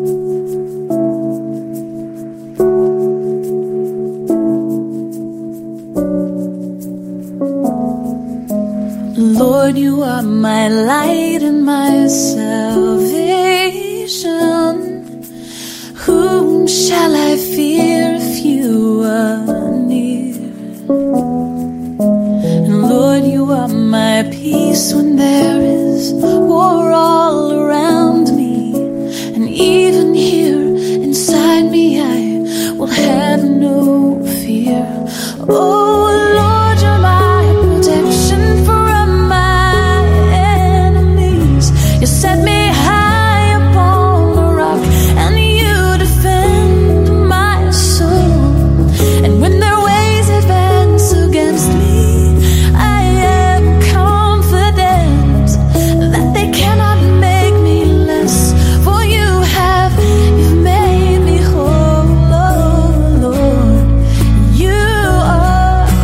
Lord, you are my light and my salvation. Whom shall I fear if you are near? And Lord, you are my peace when there is war all around me. And even here inside me I will have no fear. Oh Lord, you're my protection from my enemies. You set me high upon a rock and you defend my soul. And when their ways advance against me, I am confident that they cannot make me less. For you've made me whole, oh Lord. You are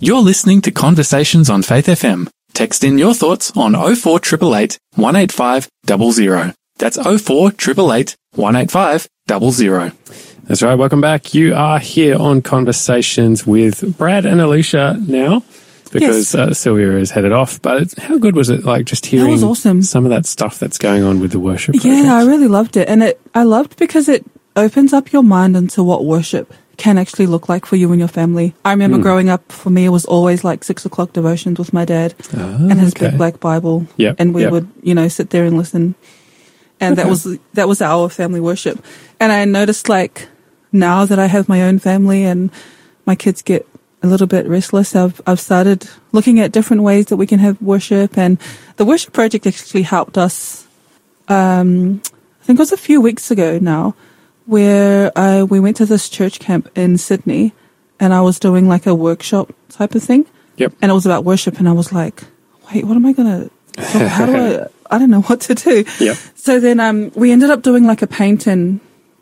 You're listening to Conversations on Faith FM. Text in your thoughts on 04888 185 00. That's 04888 185 00. That's right. Welcome back. You are here on Conversations with Brad and Alicia now because Sylvia is headed off. But how good was it, like, just hearing was awesome. some of that stuff that's going on with the worship project? Yeah, I really loved it. And I loved because it opens up your mind into what worship can actually look like for you and your family. I remember growing up, for me, it was always like 6 o'clock devotions with my dad and his big black Bible. Yep, and we would, sit there and listen. And that was our family worship. And I noticed, like, now that I have my own family and my kids get a little bit restless, I've started looking at different ways that we can have worship. And the worship project actually helped us, I think it was a few weeks ago now, where we went to this church camp in Sydney, and I was doing like a workshop type of thing. Yep. And it was about worship, and I was like, wait, what am I going to, how do I don't know what to do. Yep. So then we ended up doing like a painting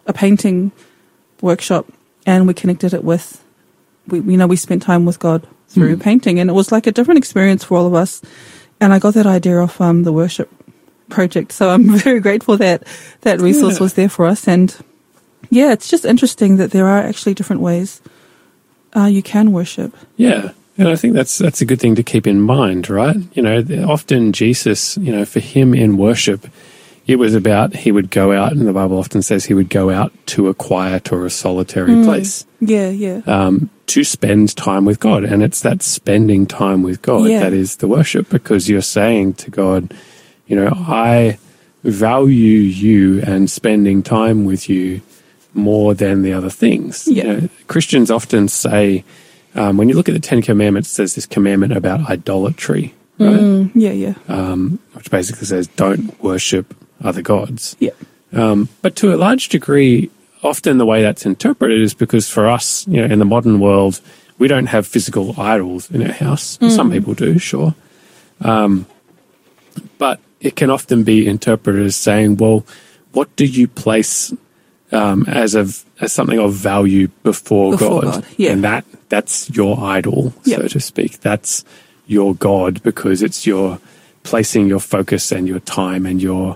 workshop, and we connected it with, we spent time with God through painting, and it was like a different experience for all of us. And I got that idea off the worship project. So I'm very grateful that that resource was there for us. And yeah, it's just interesting that there are actually different ways you can worship. Yeah. And I think that's a good thing to keep in mind, right? Often Jesus, for him in worship, it was about he would go out, and the Bible often says he would go out to a quiet or a solitary place. Yeah. To spend time with God. And it's that spending time with God that is the worship, because you're saying to God, I value you and spending time with you more than the other things. Yeah. Christians often say, when you look at the Ten Commandments, there's this commandment about idolatry, right? Which basically says don't worship other gods. Yeah. But to a large degree, often the way that's interpreted is because for us, in the modern world, we don't have physical idols in our house. Some people do, sure. But it can often be interpreted as saying, well, what do you place as something of value before God? Yeah. And that's your idol, so to speak. That's your God, because it's your placing your focus and your time and your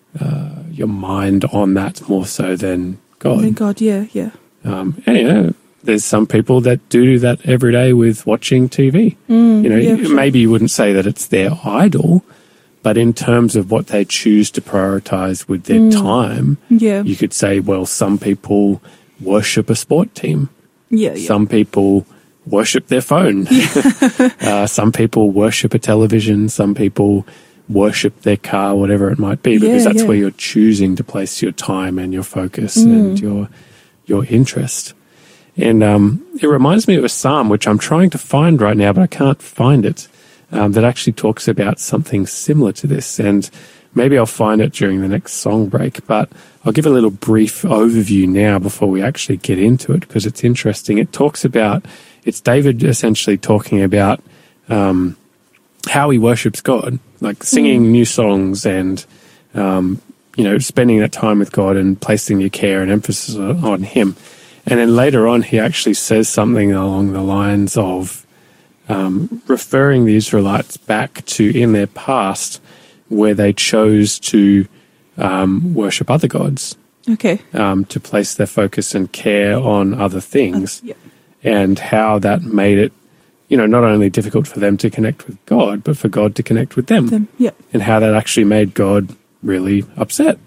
mind on that more so than God. Thank God, yeah. And, there's some people that do that every day with watching TV. Maybe you wouldn't say that it's their idol, but in terms of what they choose to prioritize with their time, you could say, well, some people worship a sport team. Yeah. Some people worship their phone. Some people worship a television. Some people worship their car, whatever it might be, because that's where you're choosing to place your time and your focus and your interest. And it reminds me of a psalm, which I'm trying to find right now, but I can't find it, that actually talks about something similar to this. And maybe I'll find it during the next song break, but I'll give a little brief overview now before we actually get into it, because it's interesting. It talks about, it's David essentially talking about how he worships God, like singing new songs and, spending that time with God and placing your care and emphasis on him. And then later on, he actually says something along the lines of referring the Israelites back to in their past where they chose to worship other gods. Okay. To place their focus and care on other things. And how that made it, not only difficult for them to connect with God, but for God to connect with them. And how that actually made God really upset.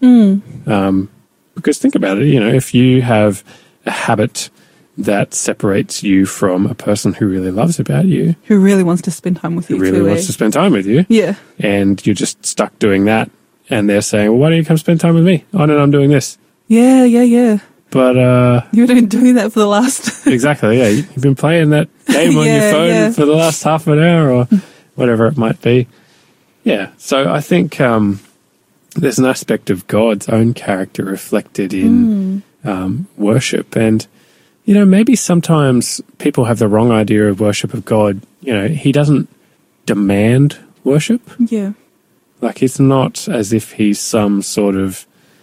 Because think about it, if you have a habit that separates you from a person who really loves about you. Who really wants to spend time with you. Who really wants to spend time with you. Yeah. And you're just stuck doing that. And they're saying, well, why don't you come spend time with me? Oh, no, I'm doing this. Yeah. But you've been doing that for the last exactly, yeah. You've been playing that game on your phone for the last half an hour or whatever it might be. Yeah. So I think there's an aspect of God's own character reflected in worship. And, maybe sometimes people have the wrong idea of worship of God. He doesn't demand worship. Yeah. Like, it's not as if he's some sort of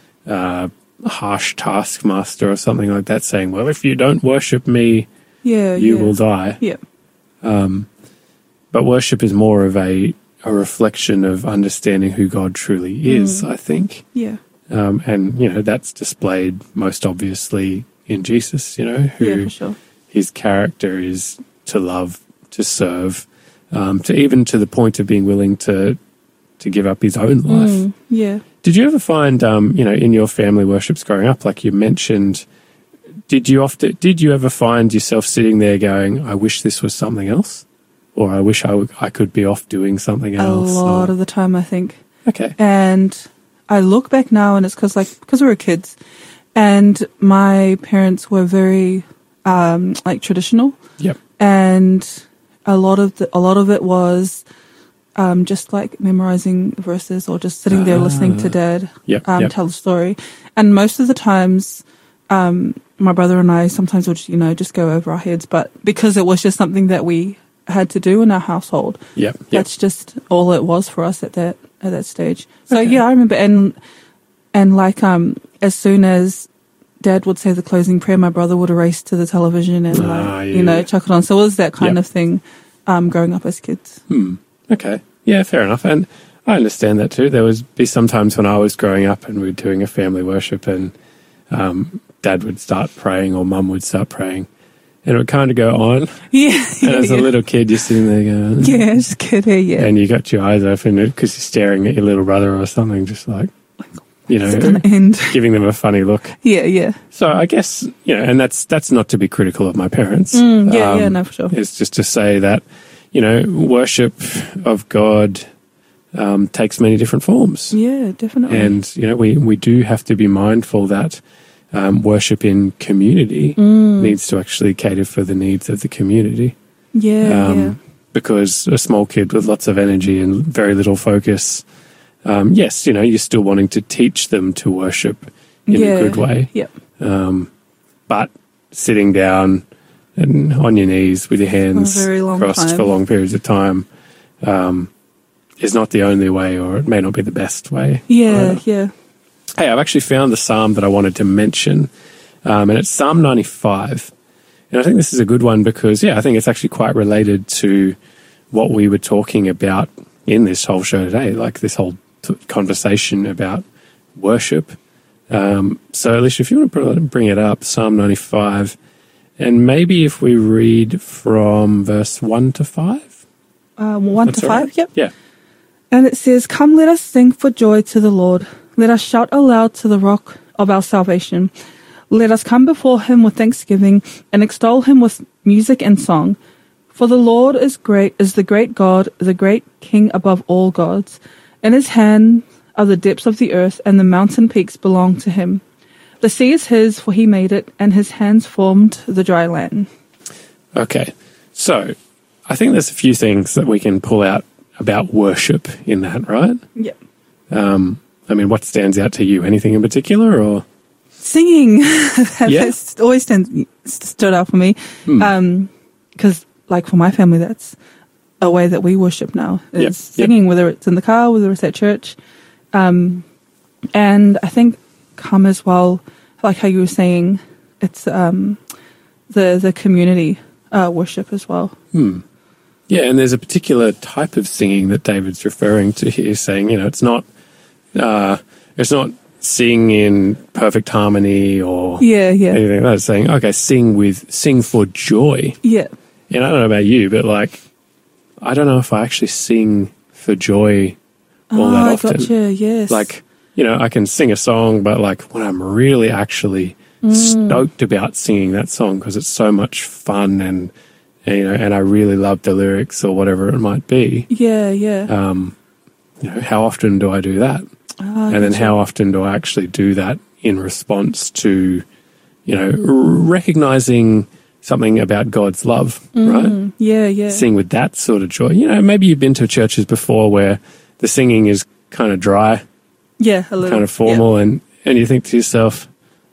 harsh taskmaster or something like that saying, well, if you don't worship me, you will die. Yeah. But worship is more of a reflection of understanding who God truly is, I think. Yeah. And, you know, that's displayed most obviously in Jesus, you know, who Yeah, for sure. his character is to love, to serve, to even to the point of being willing to give up his own life. Yeah. Did you ever find, you know, in your family worships growing up, like you mentioned, did you ever find yourself sitting there going, I wish this was something else? Or I wish I could be off doing something else? A lot of the time, I think. Okay. And I look back now, and it's because we were kids, and my parents were very like traditional, Yep. and a lot of it was just like memorizing verses or just sitting there listening to Dad Yep. tell the story. And most of the times, my brother and I sometimes would just go over our heads, but because it was just something that we had to do in our household, Yep. that's just all it was for us at that stage. So Okay. yeah, I remember, and like as soon as Dad would say the closing prayer, my brother would race to the television and chuck it on. So it was that kind of thing growing up as kids. Okay. Yeah, fair enough. And I understand that too. There would be some times when I was growing up and we were doing a family worship and Dad would start praying or Mum would start praying and it would kind of go on. Yeah. And as a little kid, you're sitting there going... Yeah, just kidding, yeah. And you got your eyes open because you're staring at your little brother or something, just like, you know, It's going to end. giving them a funny look. Yeah. So I guess, you know, and that's not to be critical of my parents. No, for sure. It's just to say that, you know, worship of God takes many different forms. Yeah, definitely. And, you know, we do have to be mindful that worship in community needs to actually cater for the needs of the community. Yeah. Because a small kid with lots of energy and very little focus, yes, you know, you're still wanting to teach them to worship in a good way. Yep. But sitting down and on your knees with your hands For a very long crossed time. for long periods of time is not the only way, or it may not be the best way. Yeah. Hey, I've actually found the psalm that I wanted to mention, and it's Psalm 95. And I think this is a good one because, I think it's actually quite related to what we were talking about in this whole show today, like this whole conversation about worship. So, Alicia, if you want to bring it up, Psalm 95, and maybe if we read from verse 1 to 5? 1 That's to all 5, right. yep. Yeah. And it says, Come, let us sing for joy to the Lord. Let us shout aloud to the rock of our salvation. Let us come before him with thanksgiving and extol him with music and song. For the Lord is the great God, the great King above all gods. In his hand are the depths of the earth, and the mountain peaks belong to him. The sea is his, for he made it, and his hands formed the dry land. Okay. So, I think there's a few things that we can pull out about worship in that, right? Yep. I mean, what stands out to you? Anything in particular, or? Singing. That's always stood out for me. Because, like, for my family, that's a way that we worship now, is singing, whether it's in the car, whether it's at church. And I think come as well, like how you were saying, it's the community worship as well. Yeah, and there's a particular type of singing that David's referring to here, saying, you know, it's not sing in perfect harmony or anything like that. It's saying, okay, sing for joy. Yeah. And I don't know about you, but like, I don't know if I actually sing for joy all that often. I gotcha, yes. Like, you know, I can sing a song, but like when I'm really actually stoked about singing that song because it's so much fun and you know, and I really love the lyrics or whatever it might be. Yeah. You know, how often do I do that? And then how often do I actually do that in response to, you know, recognizing something about God's love, right? Yeah. Sing with that sort of joy. You know, maybe you've been to churches before where the singing is kind of dry, Yeah, a little. kind of formal, and you think to yourself,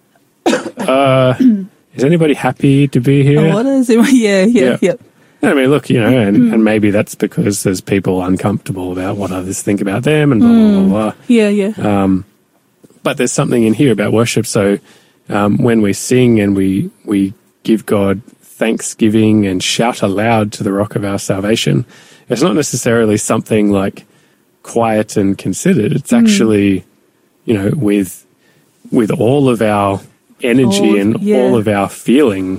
is anybody happy to be here? What is it? Yeah. I mean, look, you know, and maybe that's because there's people uncomfortable about what others think about them and blah, blah, blah, blah. Yeah. But there's something in here about worship. So when we sing and we give God thanksgiving and shout aloud to the rock of our salvation, it's not necessarily something like quiet and considered. It's actually, you know, with all of our energy all of our feeling,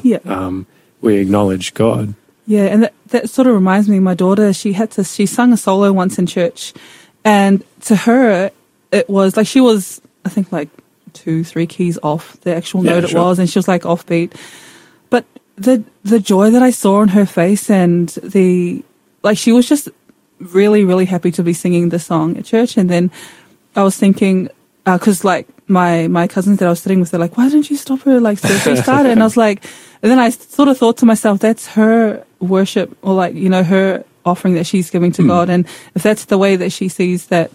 we acknowledge God. Yeah, and that sort of reminds me, my daughter, she sung a solo once in church, and to her, it was like she was, I think, like 2-3 keys off the actual note it was, and she was like offbeat. But the joy that I saw on her face, and she was just really, really happy to be singing the song at church. And then I was thinking, because like my cousins that I was sitting with, they're like, why don't you stop her? Like, so she started. And I was like, and then I sort of thought to myself, that's her worship, or like, you know, her offering that she's giving to God. And if that's the way that she sees that,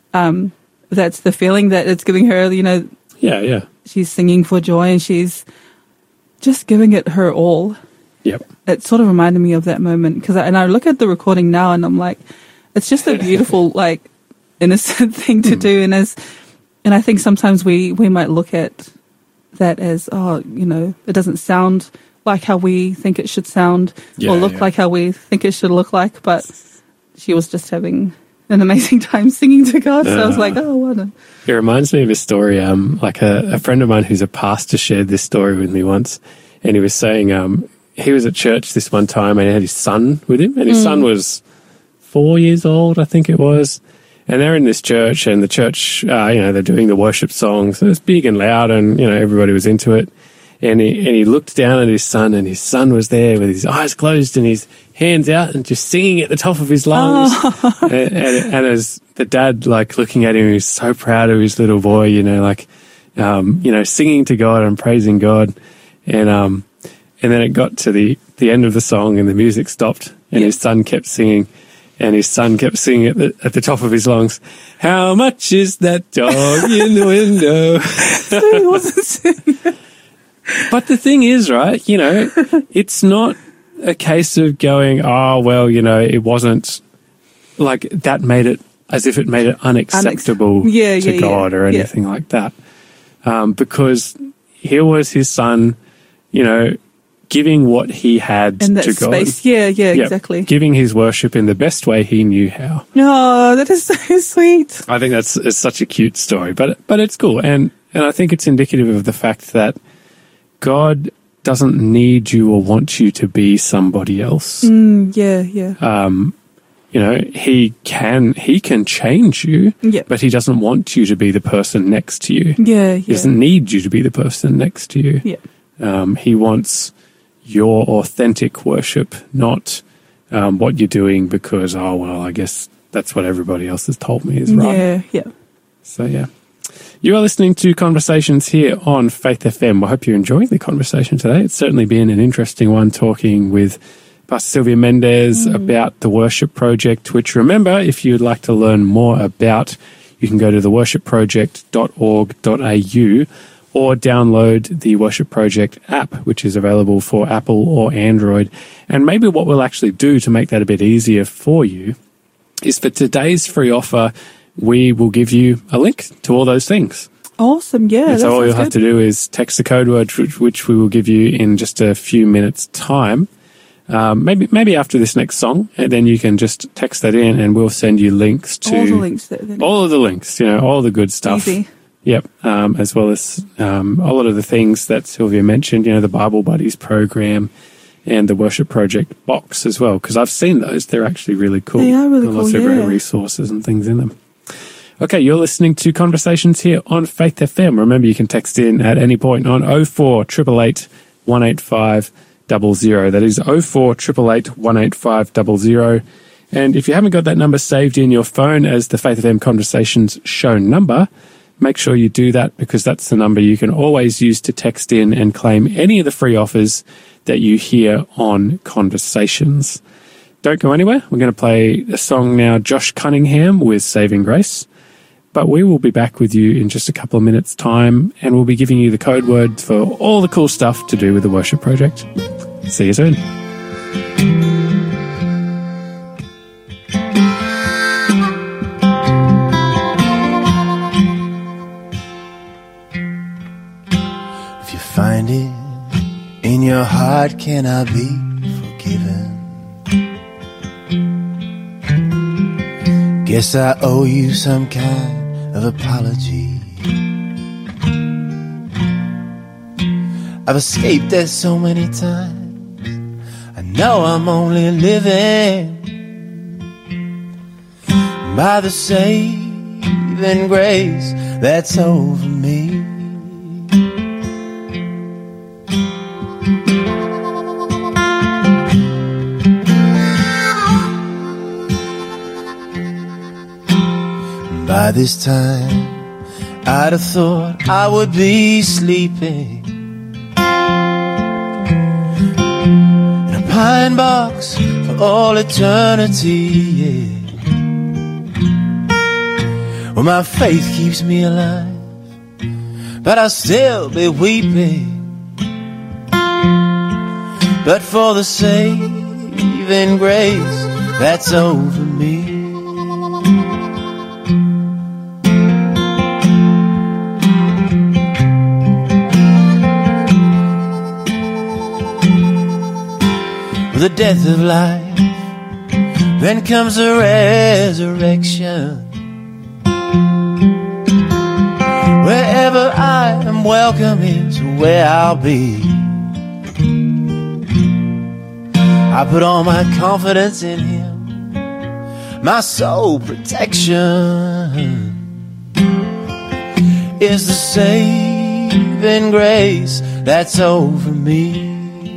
that's the feeling that it's giving her, you know. Yeah. She's singing for joy, and she's just giving it her all. Yep. It sort of reminded me of that moment, because I look at the recording now and I'm like, it's just a beautiful, like, innocent thing to do. And I think sometimes we might look at that as, oh, you know, it doesn't sound like how we think it should sound, or look like how we think it should look like. But she was just having an amazing time singing to God. So I was like, oh, what a... It reminds me of a story. Like a friend of mine who's a pastor shared this story with me once, and he was saying he was at church this one time and he had his son with him, and his son was 4 years old, I think it was. And they're in this church, and the church, you know, they're doing the worship songs. It was big and loud, and, you know, everybody was into it. And he looked down at his son, and his son was there with his eyes closed and his hands out and just singing at the top of his lungs. And as the dad, like, looking at him, he was so proud of his little boy, you know, like, you know, singing to God and praising God. And then it got to the end of the song, and the music stopped, and his son kept singing. And his son kept singing at the top of his lungs, how much is that dog in the window? So he wasn't singing. But the thing is, right, you know, it's not a case of going, oh, well, you know, it wasn't like that made it as if it made it unacceptable to God or anything like that. Because here was his son, you know, giving what he had in that to God. Space. Yeah, exactly. Giving his worship in the best way he knew how. Oh, that is so sweet. I think it's such a cute story, but it's cool. And I think it's indicative of the fact that God doesn't need you or want you to be somebody else. Yeah. You know, he can change you, but he doesn't want you to be the person next to you. Yeah. He doesn't need you to be the person next to you. Yeah. He wants your authentic worship, not what you're doing because, oh, well, I guess that's what everybody else has told me is right. Yeah. So, yeah. You are listening to Conversations here on Faith FM. I hope you're enjoying the conversation today. It's certainly been an interesting one, talking with Pastor Sylvia Mendez about the Worship Project, which, remember, if you'd like to learn more about, you can go to theworshipproject.org.au or download the Worship Project app, which is available for Apple or Android. And maybe what we'll actually do to make that a bit easier for you is for today's free offer, we will give you a link to all those things. Awesome, yeah. And so all you'll have to do is text the code word, which we will give you in just a few minutes' time. Maybe after this next song, and then you can just text that in, and we'll send you links to all the links. All of the links, you know, all the good stuff. Easy. Yep, as well as a lot of the things that Sylvia mentioned, you know, the Bible Buddies program and the Worship Project box as well, because I've seen those. They're actually really cool. They are really cool, lots of great resources and things in them. Okay, you're listening to Conversations here on Faith FM. Remember, you can text in at any point on 0488 185 00. That is 0488 185 00. And if you haven't got that number saved in your phone as the Faith FM Conversations show number, make sure you do that, because that's the number you can always use to text in and claim any of the free offers that you hear on Conversations. Don't go anywhere. We're going to play a song now, Josh Cunningham with Saving Grace. But we will be back with you in just a couple of minutes' time, and we'll be giving you the code word for all the cool stuff to do with the Worship Project. See you soon. If you find it in your heart can I be forgiven? Guess I owe you some kind of apology. I've escaped there so many times, I know I'm only living by the saving grace that's over me. By this time, I'd have thought I would be sleeping in a pine box for all eternity, yeah. Well, my faith keeps me alive, but I'll still be weeping. But for the saving grace that's over me. With the death of life, then comes the resurrection. Wherever I am welcome is where I'll be. I put all my confidence in Him, my sole protection is the saving grace that's over me.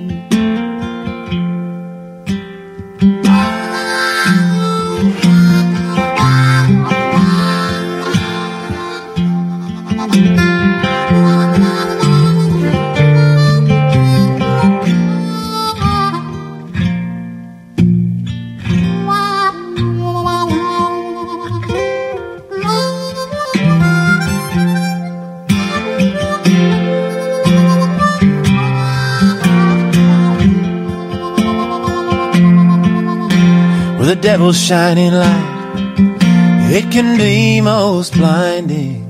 The devil's shining light, it can be most blinding.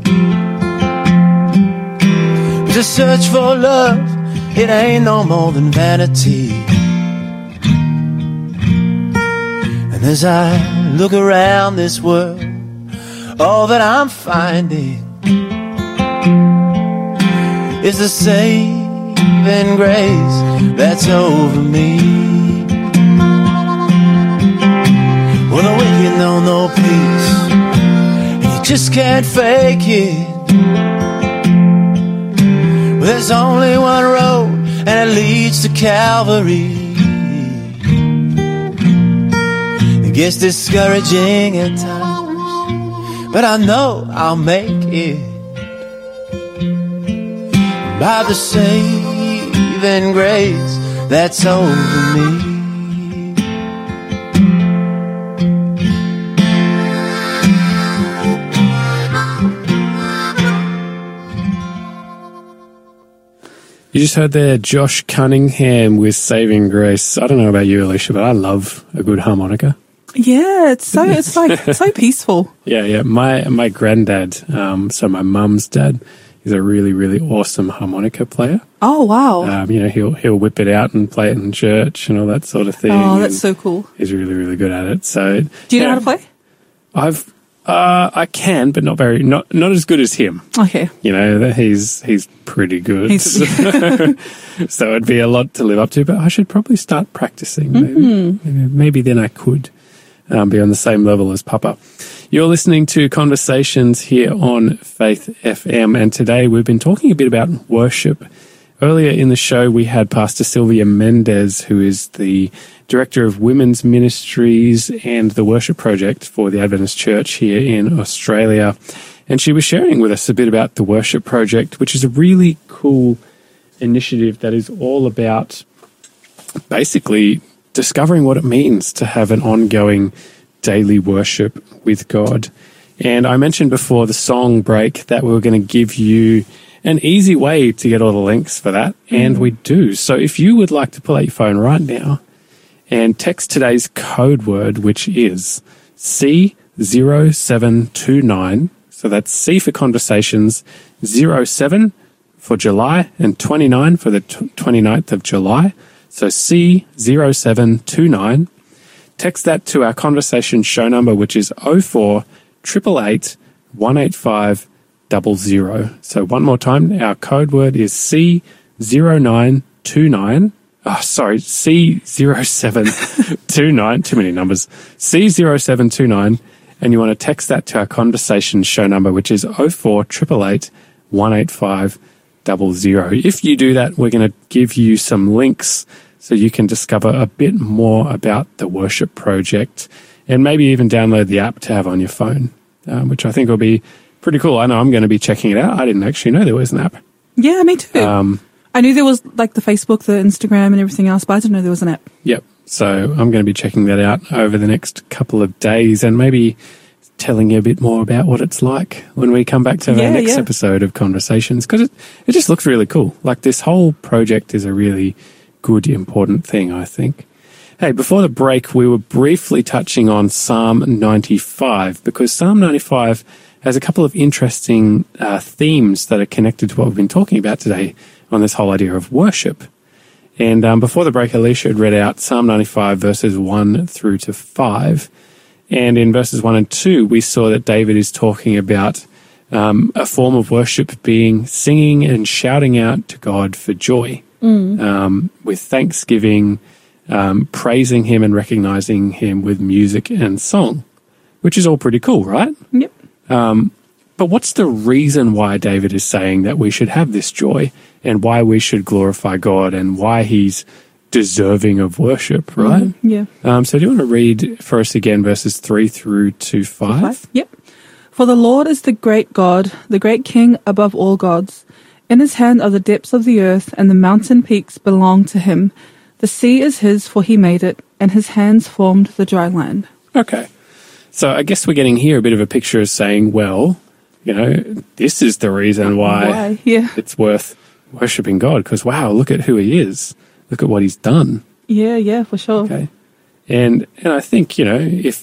To search for love, it ain't no more than vanity. And as I look around this world, all that I'm finding is the saving grace that's over me. Well, the wicked know no peace, and you just can't fake it. Well, there's only one road, and it leads to Calvary. It gets discouraging at times, but I know I'll make it by the saving grace that's over me. You just heard there Josh Cunningham with Saving Grace. I don't know about you, Alicia, but I love a good harmonica. Yeah, it's like so peaceful. Yeah. My granddad, so my mum's dad, is a really, really awesome harmonica player. Oh wow! He'll whip it out and play it in church and all that sort of thing. Oh, that's so cool. He's really, really good at it. So, do you know how to play? I can, but not as good as him. Okay. He's pretty good. So it'd be a lot to live up to, but I should probably start practicing. Maybe then I could be on the same level as Papa. You're listening to Conversations here on Faith FM, and today we've been talking a bit about worship. Earlier in the show, we had Pastor Sylvia Mendez, who is the Director of Women's Ministries and the Worship Project for the Adventist Church here in Australia. And she was sharing with us a bit about the Worship Project, which is a really cool initiative that is all about basically discovering what it means to have an ongoing daily worship with God. And I mentioned before the song break that we were going to give you an easy way to get all the links for that, and we do. So if you would like to pull out your phone right now and text today's code word, which is C0729, so that's C for Conversations, 07, for July and 29 for the 29th of July. So C0729. Text that to our conversation show number, which is 04 888 185 00. So one more time, our code word is C0929. Oh, sorry, C0729. Too many numbers. C0729. And you want to text that to our conversation show number, which is 04 888 185 00. If you do that, we're going to give you some links so you can discover a bit more about the Worship Project and maybe even download the app to have on your phone, which I think will be pretty cool. I know I'm going to be checking it out. I didn't actually know there was an app. Yeah, me too. I knew there was like the Facebook, the Instagram and everything else, but I didn't know there was an app. Yep. So I'm going to be checking that out over the next couple of days and maybe telling you a bit more about what it's like when we come back to our next episode of Conversations, because it just looks really cool. Like this whole project is a really good, important thing, I think. Hey, before the break, we were briefly touching on Psalm 95 because Psalm 95 has a couple of interesting themes that are connected to what we've been talking about today on this whole idea of worship. And before the break, Alicia had read out Psalm 95 verses 1 through to 5. And in verses 1 and 2, we saw that David is talking about a form of worship being singing and shouting out to God for joy, with thanksgiving, praising him and recognizing him with music and song, which is all pretty cool, right? Yep. But what's the reason why David is saying that we should have this joy and why we should glorify God and why he's deserving of worship, right? Yeah. So do you want to read for us again verses 3 through to 5? Yep. For the Lord is the great God, the great King above all gods. In his hand are the depths of the earth, and the mountain peaks belong to him. The sea is his, for he made it, and his hands formed the dry land. Okay. So I guess we're getting here a bit of a picture of saying, well, you know, this is the reason why? It's worth worshipping God, because, wow, look at who he is. Look at what he's done. Yeah, for sure. Okay. And I think, you know,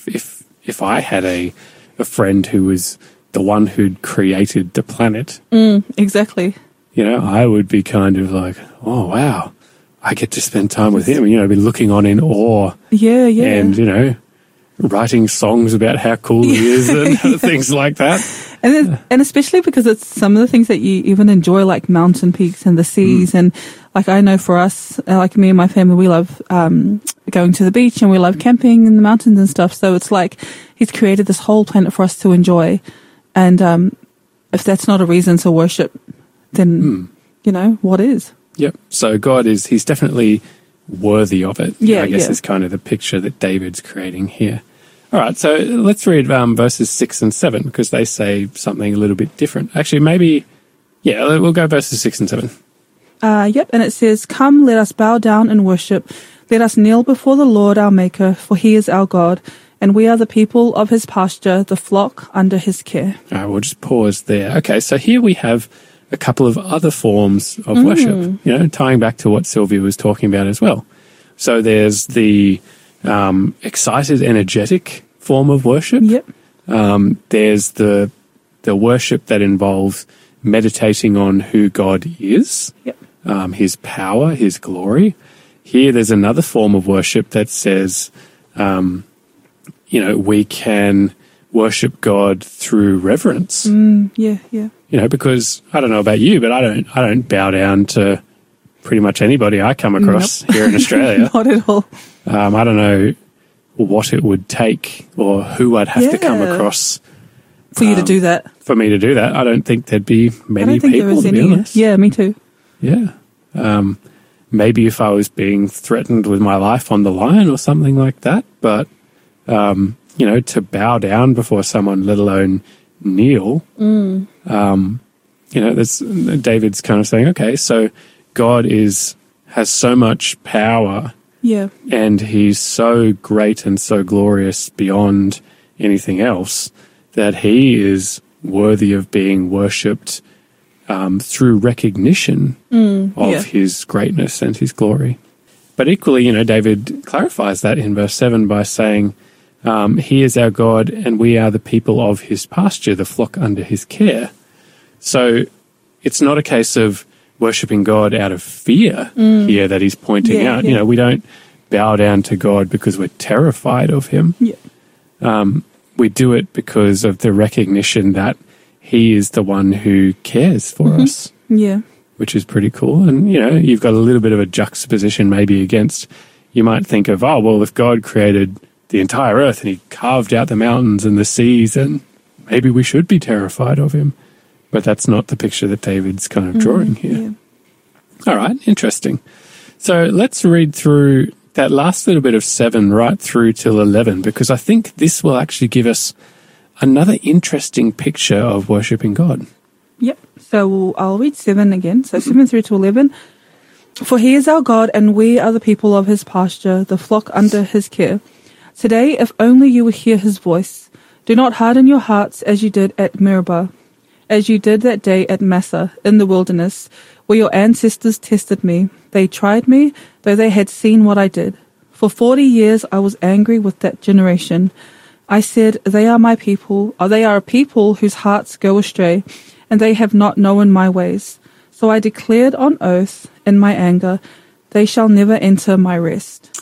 if I had a friend who was the one who'd created the planet. Exactly. You know, I would be kind of like, oh, wow, I get to spend time with him. You know, be looking on in awe. Yeah. And, you know, writing songs about how cool he is and things like that. And especially because it's some of the things that you even enjoy, like mountain peaks and the seas. And like I know for us, like me and my family, we love going to the beach and we love camping in the mountains and stuff. So it's like he's created this whole planet for us to enjoy. And if that's not a reason to worship, then, you know, what is? Yep. So God he's definitely worthy of it. Yeah, I guess is kind of the picture that David's creating here. All right, so let's read verses 6 and 7 because they say something a little bit different. Actually, maybe, we'll go verses 6 and 7. Yep, and it says, "Come, let us bow down and worship. Let us kneel before the Lord our Maker, for he is our God, and we are the people of his pasture, the flock under his care." All right, we'll just pause there. Okay, so here we have a couple of other forms of worship, you know, tying back to what Sylvia was talking about as well. So there's the excited, energetic form of worship. Yep. There's the worship that involves meditating on who God is, his power, his glory. Here there's another form of worship that says, you know, we can worship God through reverence. Yeah. You know, because I don't know about you, but I don't bow down to pretty much anybody I come across here in Australia. Not at all. I don't know what it would take or who I'd have to come across for you to do that. For me to do that, I don't think there'd be many people, to be honest. Yeah, me too. Yeah. Maybe if I was being threatened with my life on the line or something like that, but you know, to bow down before someone, let alone kneel. You know, David's kind of saying, okay, so God has so much power. Yeah. And he's so great and so glorious beyond anything else that he is worthy of being worshipped through recognition of his greatness and his glory. But equally, you know, David clarifies that in verse 7 by saying, he is our God and we are the people of his pasture, the flock under his care. So it's not a case of worshipping God out of fear here that he's pointing out. You know, we don't bow down to God because we're terrified of him. Yeah. We do it because of the recognition that he is the one who cares for us. Yeah. Which is pretty cool. And, you know, you've got a little bit of a juxtaposition maybe against, you might think of, oh, well, if God created the entire earth and he carved out the mountains and the seas, and maybe we should be terrified of him. But that's not the picture that David's kind of drawing here. Yeah. All right, interesting. So let's read through that last little bit of 7 right through till 11, because I think this will actually give us another interesting picture of worshipping God. Yep. So I'll read 7 again. So 7 through to 11. For he is our God, and we are the people of his pasture, the flock under his care. Today, if only you would hear his voice, do not harden your hearts as you did at Meribah, as you did that day at Massah in the wilderness, where your ancestors tested me. They tried me, though they had seen what I did. For 40 years I was angry with that generation. I said, they are my people, or they are a people whose hearts go astray, and they have not known my ways. So I declared on oath in my anger, they shall never enter my rest.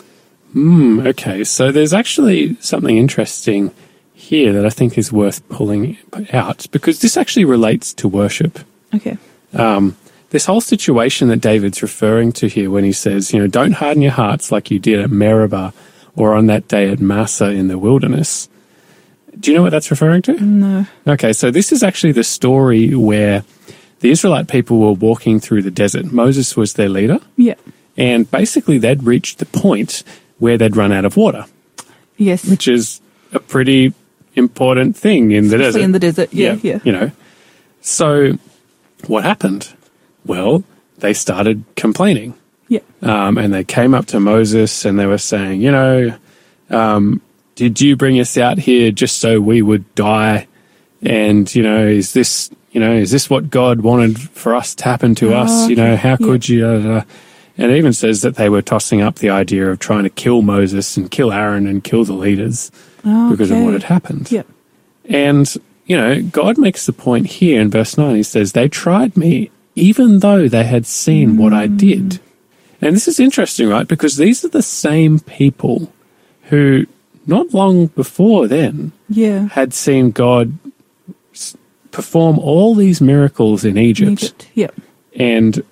Okay, so there's actually something interesting here that I think is worth pulling out, because this actually relates to worship. Okay. This whole situation that David's referring to here when he says, you know, don't harden your hearts like you did at Meribah or on that day at Massah in the wilderness. Do you know what that's referring to? No. Okay, so this is actually the story where the Israelite people were walking through the desert. Moses was their leader. Yeah. And basically they'd reached the point where they'd run out of water. Yes. Which is a pretty important thing in the desert. In the desert, yeah. You know. So what happened? Well, they started complaining. Yeah. And they came up to Moses and they were saying, you know, did you bring us out here just so we would die? And, you know, is this what God wanted for us to happen to us? You know, how could you? And it even says that they were tossing up the idea of trying to kill Moses and kill Aaron and kill the leaders because of what had happened. Yeah. And, you know, God makes the point here in verse 9. He says, they tried me even though they had seen what I did. And this is interesting, right? Because these are the same people who not long before then had seen God perform all these miracles in Egypt. And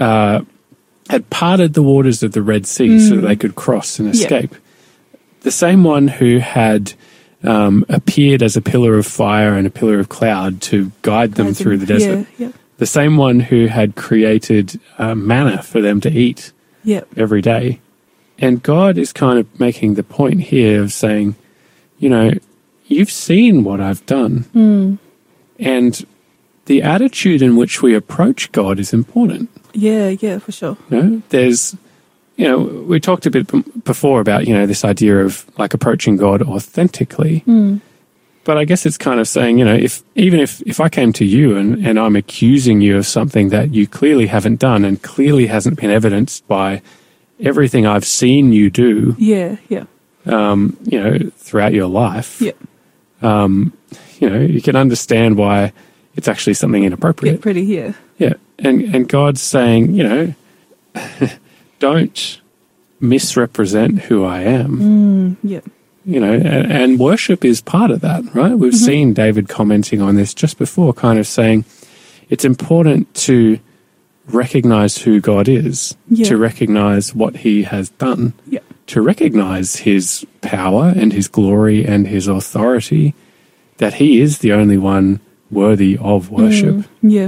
had parted the waters of the Red Sea so that they could cross and escape. The same one who had appeared as a pillar of fire and a pillar of cloud to guide them through the desert. The same one who had created manna for them to eat every day. And God is kind of making the point here of saying, you know, you've seen what I've done. And the attitude in which we approach God is important. Yeah, for sure. You know, there's, you know, we talked a bit before about, you know, this idea of like approaching God authentically. But I guess it's kind of saying, you know, if I came to you and I'm accusing you of something that you clearly haven't done and clearly hasn't been evidenced by everything I've seen you do, you know, throughout your life, you know, you can understand why it's actually something inappropriate. Yeah. And God's saying, you know, don't misrepresent who I am. You know, and worship is part of that, right? We've seen David commenting on this just before, kind of saying it's important to recognize who God is, to recognize what he has done, to recognize his power and his glory and his authority, that he is the only one worthy of worship.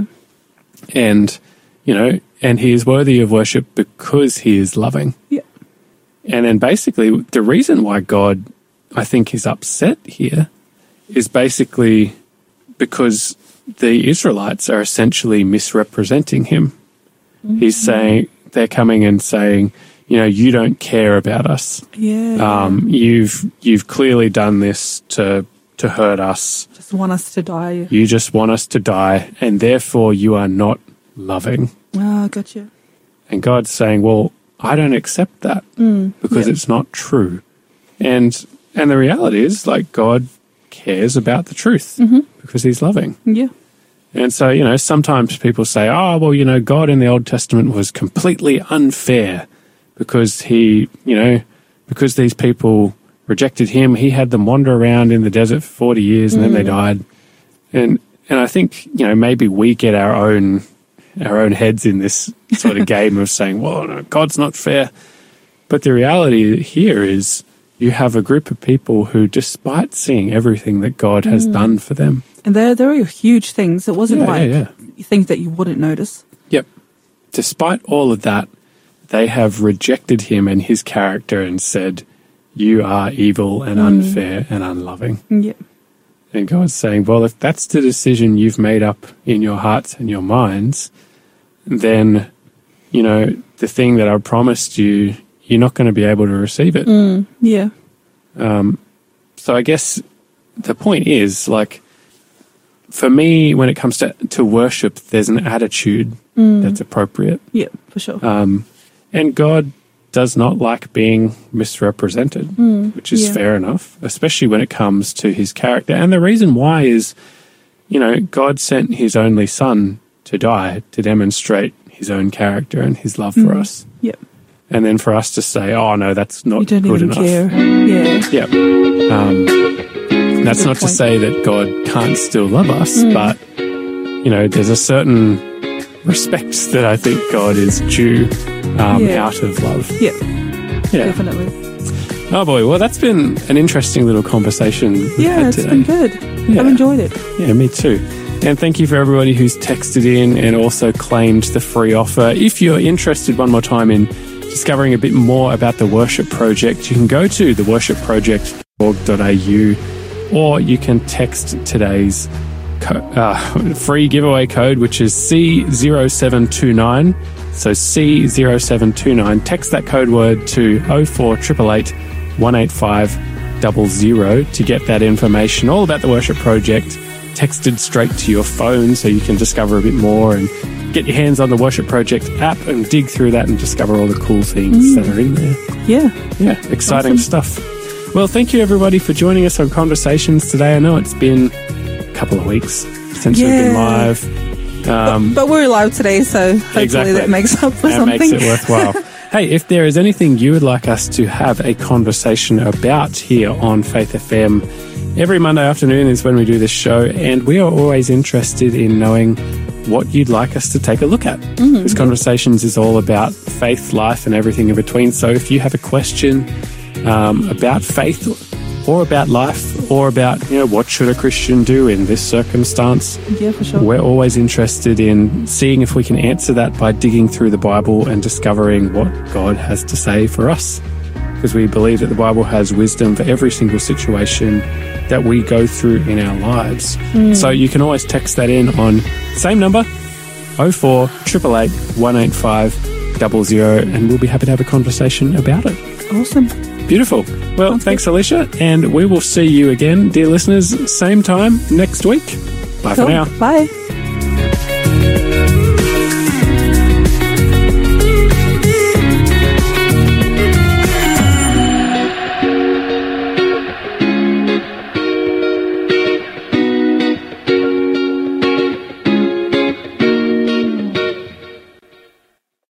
And, you know, and he is worthy of worship because he is loving. And then basically the reason why God, I think, is upset here is basically because the Israelites are essentially misrepresenting him. He's saying, they're coming and saying, you know, you don't care about us. You've clearly done this to hurt us. Just want us to die. You just want us to die, and therefore you are not loving. Gotcha. And God's saying, well, I don't accept that because it's not true. And the reality is, like, God cares about the truth because he's loving. And so, you know, sometimes people say, oh, well, you know, God in the Old Testament was completely unfair because because these people rejected him, he had them wander around in the desert for 40 years and then they died. And I think, you know, maybe we get our own heads in this sort of game of saying, well, no, God's not fair. But the reality here is you have a group of people who, despite seeing everything that God has done for them. And there were huge things. It wasn't things that you wouldn't notice. Yep. Despite all of that, they have rejected him and his character and said, you are evil and unfair and unloving. Yep. And God's saying, well, if that's the decision you've made up in your hearts and your minds, then, you know, the thing that I promised you, you're not going to be able to receive it. Yeah. So I guess the point is, like, for me, when it comes to worship, there's an attitude that's appropriate. Yeah, for sure. And God does not like being misrepresented, which is fair enough, especially when it comes to his character. And the reason why is, you know, God sent his only son to die to demonstrate his own character and his love for us. Yep. And then for us to say, oh, no, that's not you don't good even enough. Care. Yeah. Yep. That's not to say that God can't still love us, but, you know, there's a certain respect that I think God is due out of love. Yeah, Yeah. definitely. Oh, boy. Well, that's been an interesting little conversation we've had It's today. been good. Yeah. I've enjoyed it. Yeah, me too. And thank you for everybody who's texted in and also claimed the free offer. If you're interested, one more time, in discovering a bit more about the Worship Project, you can go to theworshipproject.org.au, or you can text today's free giveaway code, which is C0729. So C0729. Text that code word to 04888 185 00 to get that information all about the Worship Project texted straight to your phone, so you can discover a bit more and get your hands on the Worship Project app and dig through that and discover all the cool things that are in there. Yeah. Yeah, exciting stuff. Well, thank you everybody for joining us on Conversations today. I know it's been a couple of weeks since we've been live. But we're live today, so hopefully that makes up for something. That makes it worthwhile. Hey, if there is anything you would like us to have a conversation about here on Faith FM, every Monday afternoon is when we do this show, and we are always interested in knowing what you'd like us to take a look at. This Conversations is all about faith, life, and everything in between. So if you have a question about faith or about life or about, you know, what should a Christian do in this circumstance, Yeah, for sure. we're always interested in seeing if we can answer that by digging through the Bible and discovering what God has to say for us. Because we believe that the Bible has wisdom for every single situation that we go through in our lives. So you can always text that in on same number, 04888 185 00, and we'll be happy to have a conversation about it. Awesome. Beautiful. Well, thanks, Alicia, and we will see you again, dear listeners, same time next week. Bye for now. Bye.